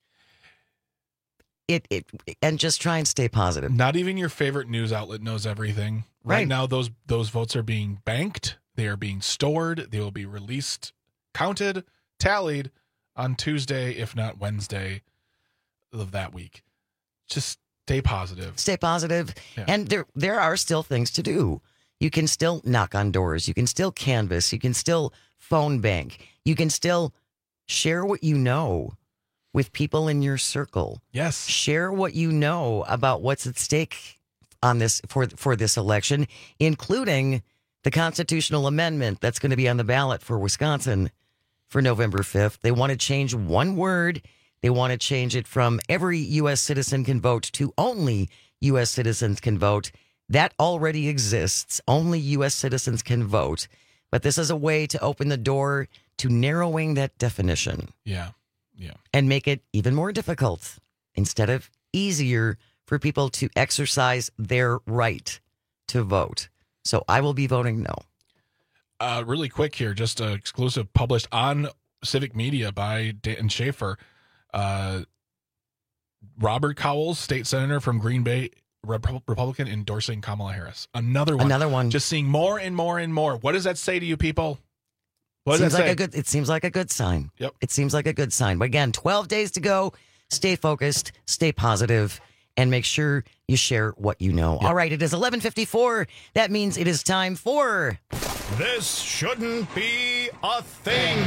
It, it and just try and stay positive. Not even your favorite news outlet knows everything. Right, right now, those those votes are being banked. They are being stored. They will be released, counted, tallied on Tuesday, if not Wednesday of that week. Just stay positive. Stay positive. Yeah. And there there are still things to do. You can still knock on doors. You can still canvass. You can still phone bank. You can still share what you know with people in your circle. Yes. Share what you know about what's at stake on this for for this election, including the constitutional amendment that's going to be on the ballot for Wisconsin for November fifth. They want to change one word. They want to change it from every U S citizen can vote to only U S citizens can vote. That already exists. Only U S citizens can vote. But this is a way to open the door to narrowing that definition. Yeah. Yeah. And make it even more difficult instead of easier for people to exercise their right to vote. So I will be voting no. Uh, really quick here, just uh, exclusive published on Civic Media by Dan Schaefer. Uh, Robert Cowles, state senator from Green Bay, Rep- Republican, endorsing Kamala Harris. Another one. Another one. Just seeing more and more and more. What does that say to you people? What does seems that like say? a good. It seems like a good sign. Yep. It seems like a good sign. But again, twelve days to go. stay focused, stay positive, and make sure you share what you know. All right, it is eleven fifty-four. That means it is time for... This shouldn't be a thing.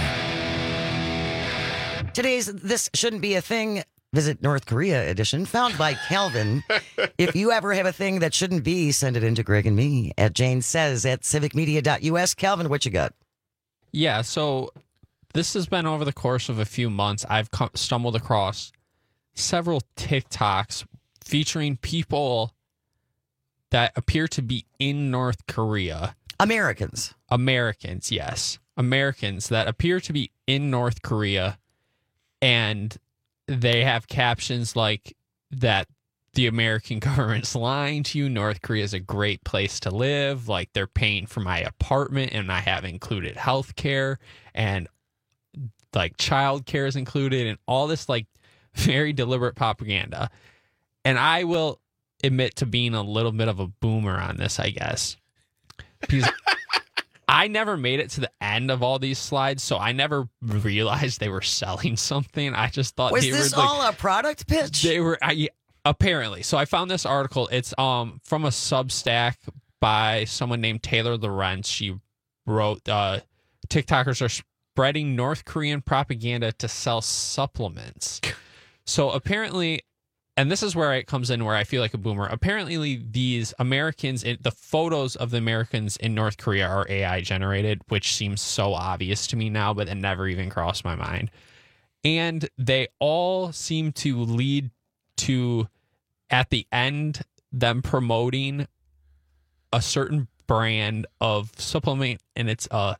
Today's This Shouldn't Be a Thing, Visit North Korea edition, found by Calvin. If you ever have a thing that shouldn't be, send it in to Greg and me at Jane Says at civic media dot U S. Calvin, what you got? Yeah, so this has been over the course of a few months. I've come, stumbled across several TikToks featuring people that appear to be in North Korea. Americans. Americans, yes. Americans that appear to be in North Korea, and they have captions like that the American government's lying to you. North Korea is a great place to live. Like, they're paying for my apartment and I have included health care and like child care is included and all this like very deliberate propaganda. And I will admit to being a little bit of a boomer on this, I guess. Because I never made it to the end of all these slides, so I never realized they were selling something. I just thought Was they this were like, all a product pitch? They were I, apparently. So I found this article. It's um from a Substack by someone named Taylor Lorenz. She wrote, uh, "TikTokers are spreading North Korean propaganda to sell supplements." So apparently. And this is where it comes in where I feel like a boomer. Apparently, these Americans, the photos of the Americans in North Korea are A I generated, which seems so obvious to me now, but it never even crossed my mind. And they all seem to lead to, at the end, them promoting a certain brand of supplement, and it's a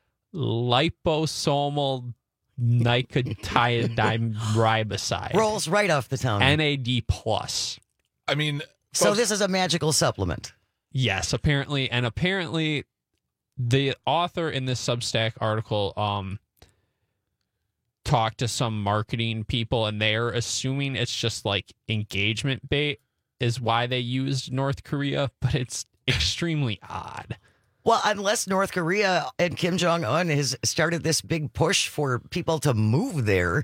liposomal nicotinic riboside. Rolls right off the tongue. N A D plus. I mean, so folks, this is a magical supplement. Yes, apparently, and apparently, the author in this Substack article um talked to some marketing people, and they're assuming it's just like engagement bait is why they used North Korea, but it's extremely odd. Well, unless North Korea and Kim Jong-un has started this big push for people to move there,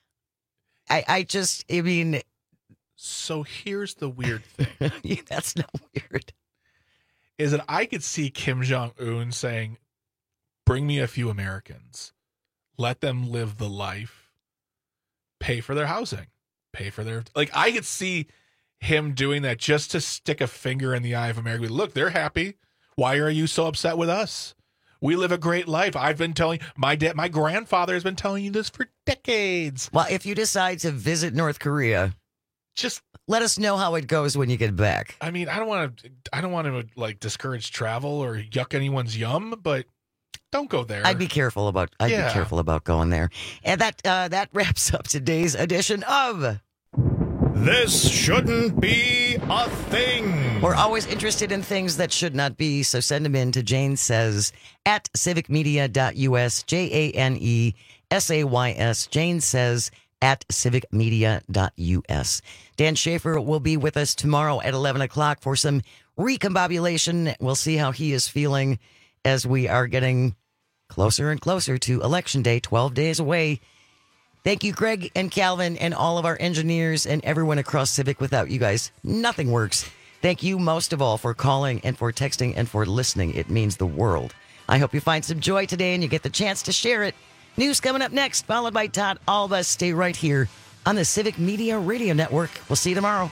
I, I just, I mean... So here's the weird thing. Yeah, that's not weird. Is that I could see Kim Jong-un saying, bring me a few Americans. Let them live the life. Pay for their housing. Pay for their... Like, I could see him doing that just to stick a finger in the eye of America. Look, they're happy. Why are you so upset with us? We live a great life. I've been telling my dad, my grandfather has been telling you this for decades. Well, if you decide to visit North Korea, just let us know how it goes when you get back. I mean, I don't want to, I don't want to like discourage travel or yuck anyone's yum, but don't go there. I'd be careful about. I'd Yeah. be careful about going there. And that uh, that wraps up today's edition of. This shouldn't be a thing. We're always interested in things that should not be, so send them in to Jane Says at civic media dot U S, J A N E S A Y S, Jane Says at civic media dot U S. Dan Schaefer will be with us tomorrow at eleven o'clock for some recombobulation. We'll see how he is feeling as we are getting closer and closer to Election Day, twelve days away. Thank you, Greg and Calvin and all of our engineers and everyone across Civic. Without you guys, nothing works. Thank you most of all for calling and for texting and for listening. It means the world. I hope you find some joy today and you get the chance to share it. News coming up next, followed by Todd Alba. Stay right here on the Civic Media Radio Network. We'll see you tomorrow.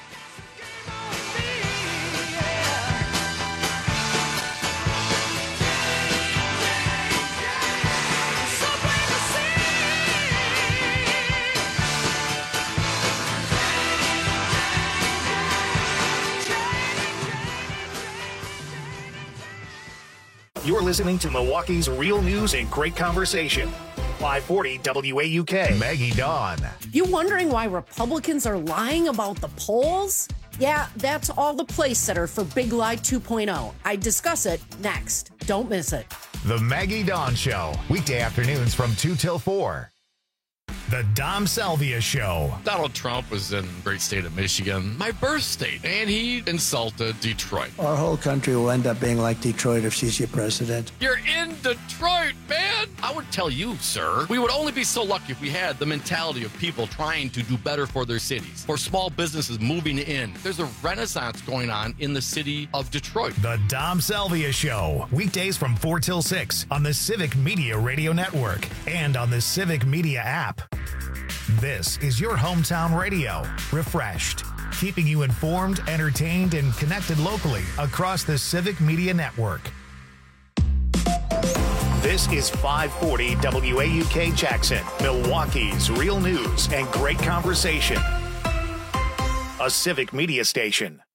You're listening to Milwaukee's Real News and Great Conversation. five forty W A U K. Maggie Dawn. You wondering why Republicans are lying about the polls? Yeah, that's all the place setter for Big Lie two point oh. I discuss it next. Don't miss it. The Maggie Dawn Show. Weekday afternoons from two till four. The Dom Salvia Show. Donald Trump was in the great state of Michigan, my birth state, and he insulted Detroit. Our whole country will end up being like Detroit if she's your president. You're in Detroit, man! I was would tell you, sir, we would only be so lucky if we had the mentality of people trying to do better for their cities, for small businesses moving in. There's a renaissance going on in the city of Detroit. The Dom Salvia Show, weekdays from four till six on the Civic Media Radio Network and on the Civic Media app. This is your hometown radio, refreshed, keeping you informed, entertained, and connected locally across the Civic Media Network. This is five forty W A U K Jackson, Milwaukee's real news and great conversation. A Civic Media station.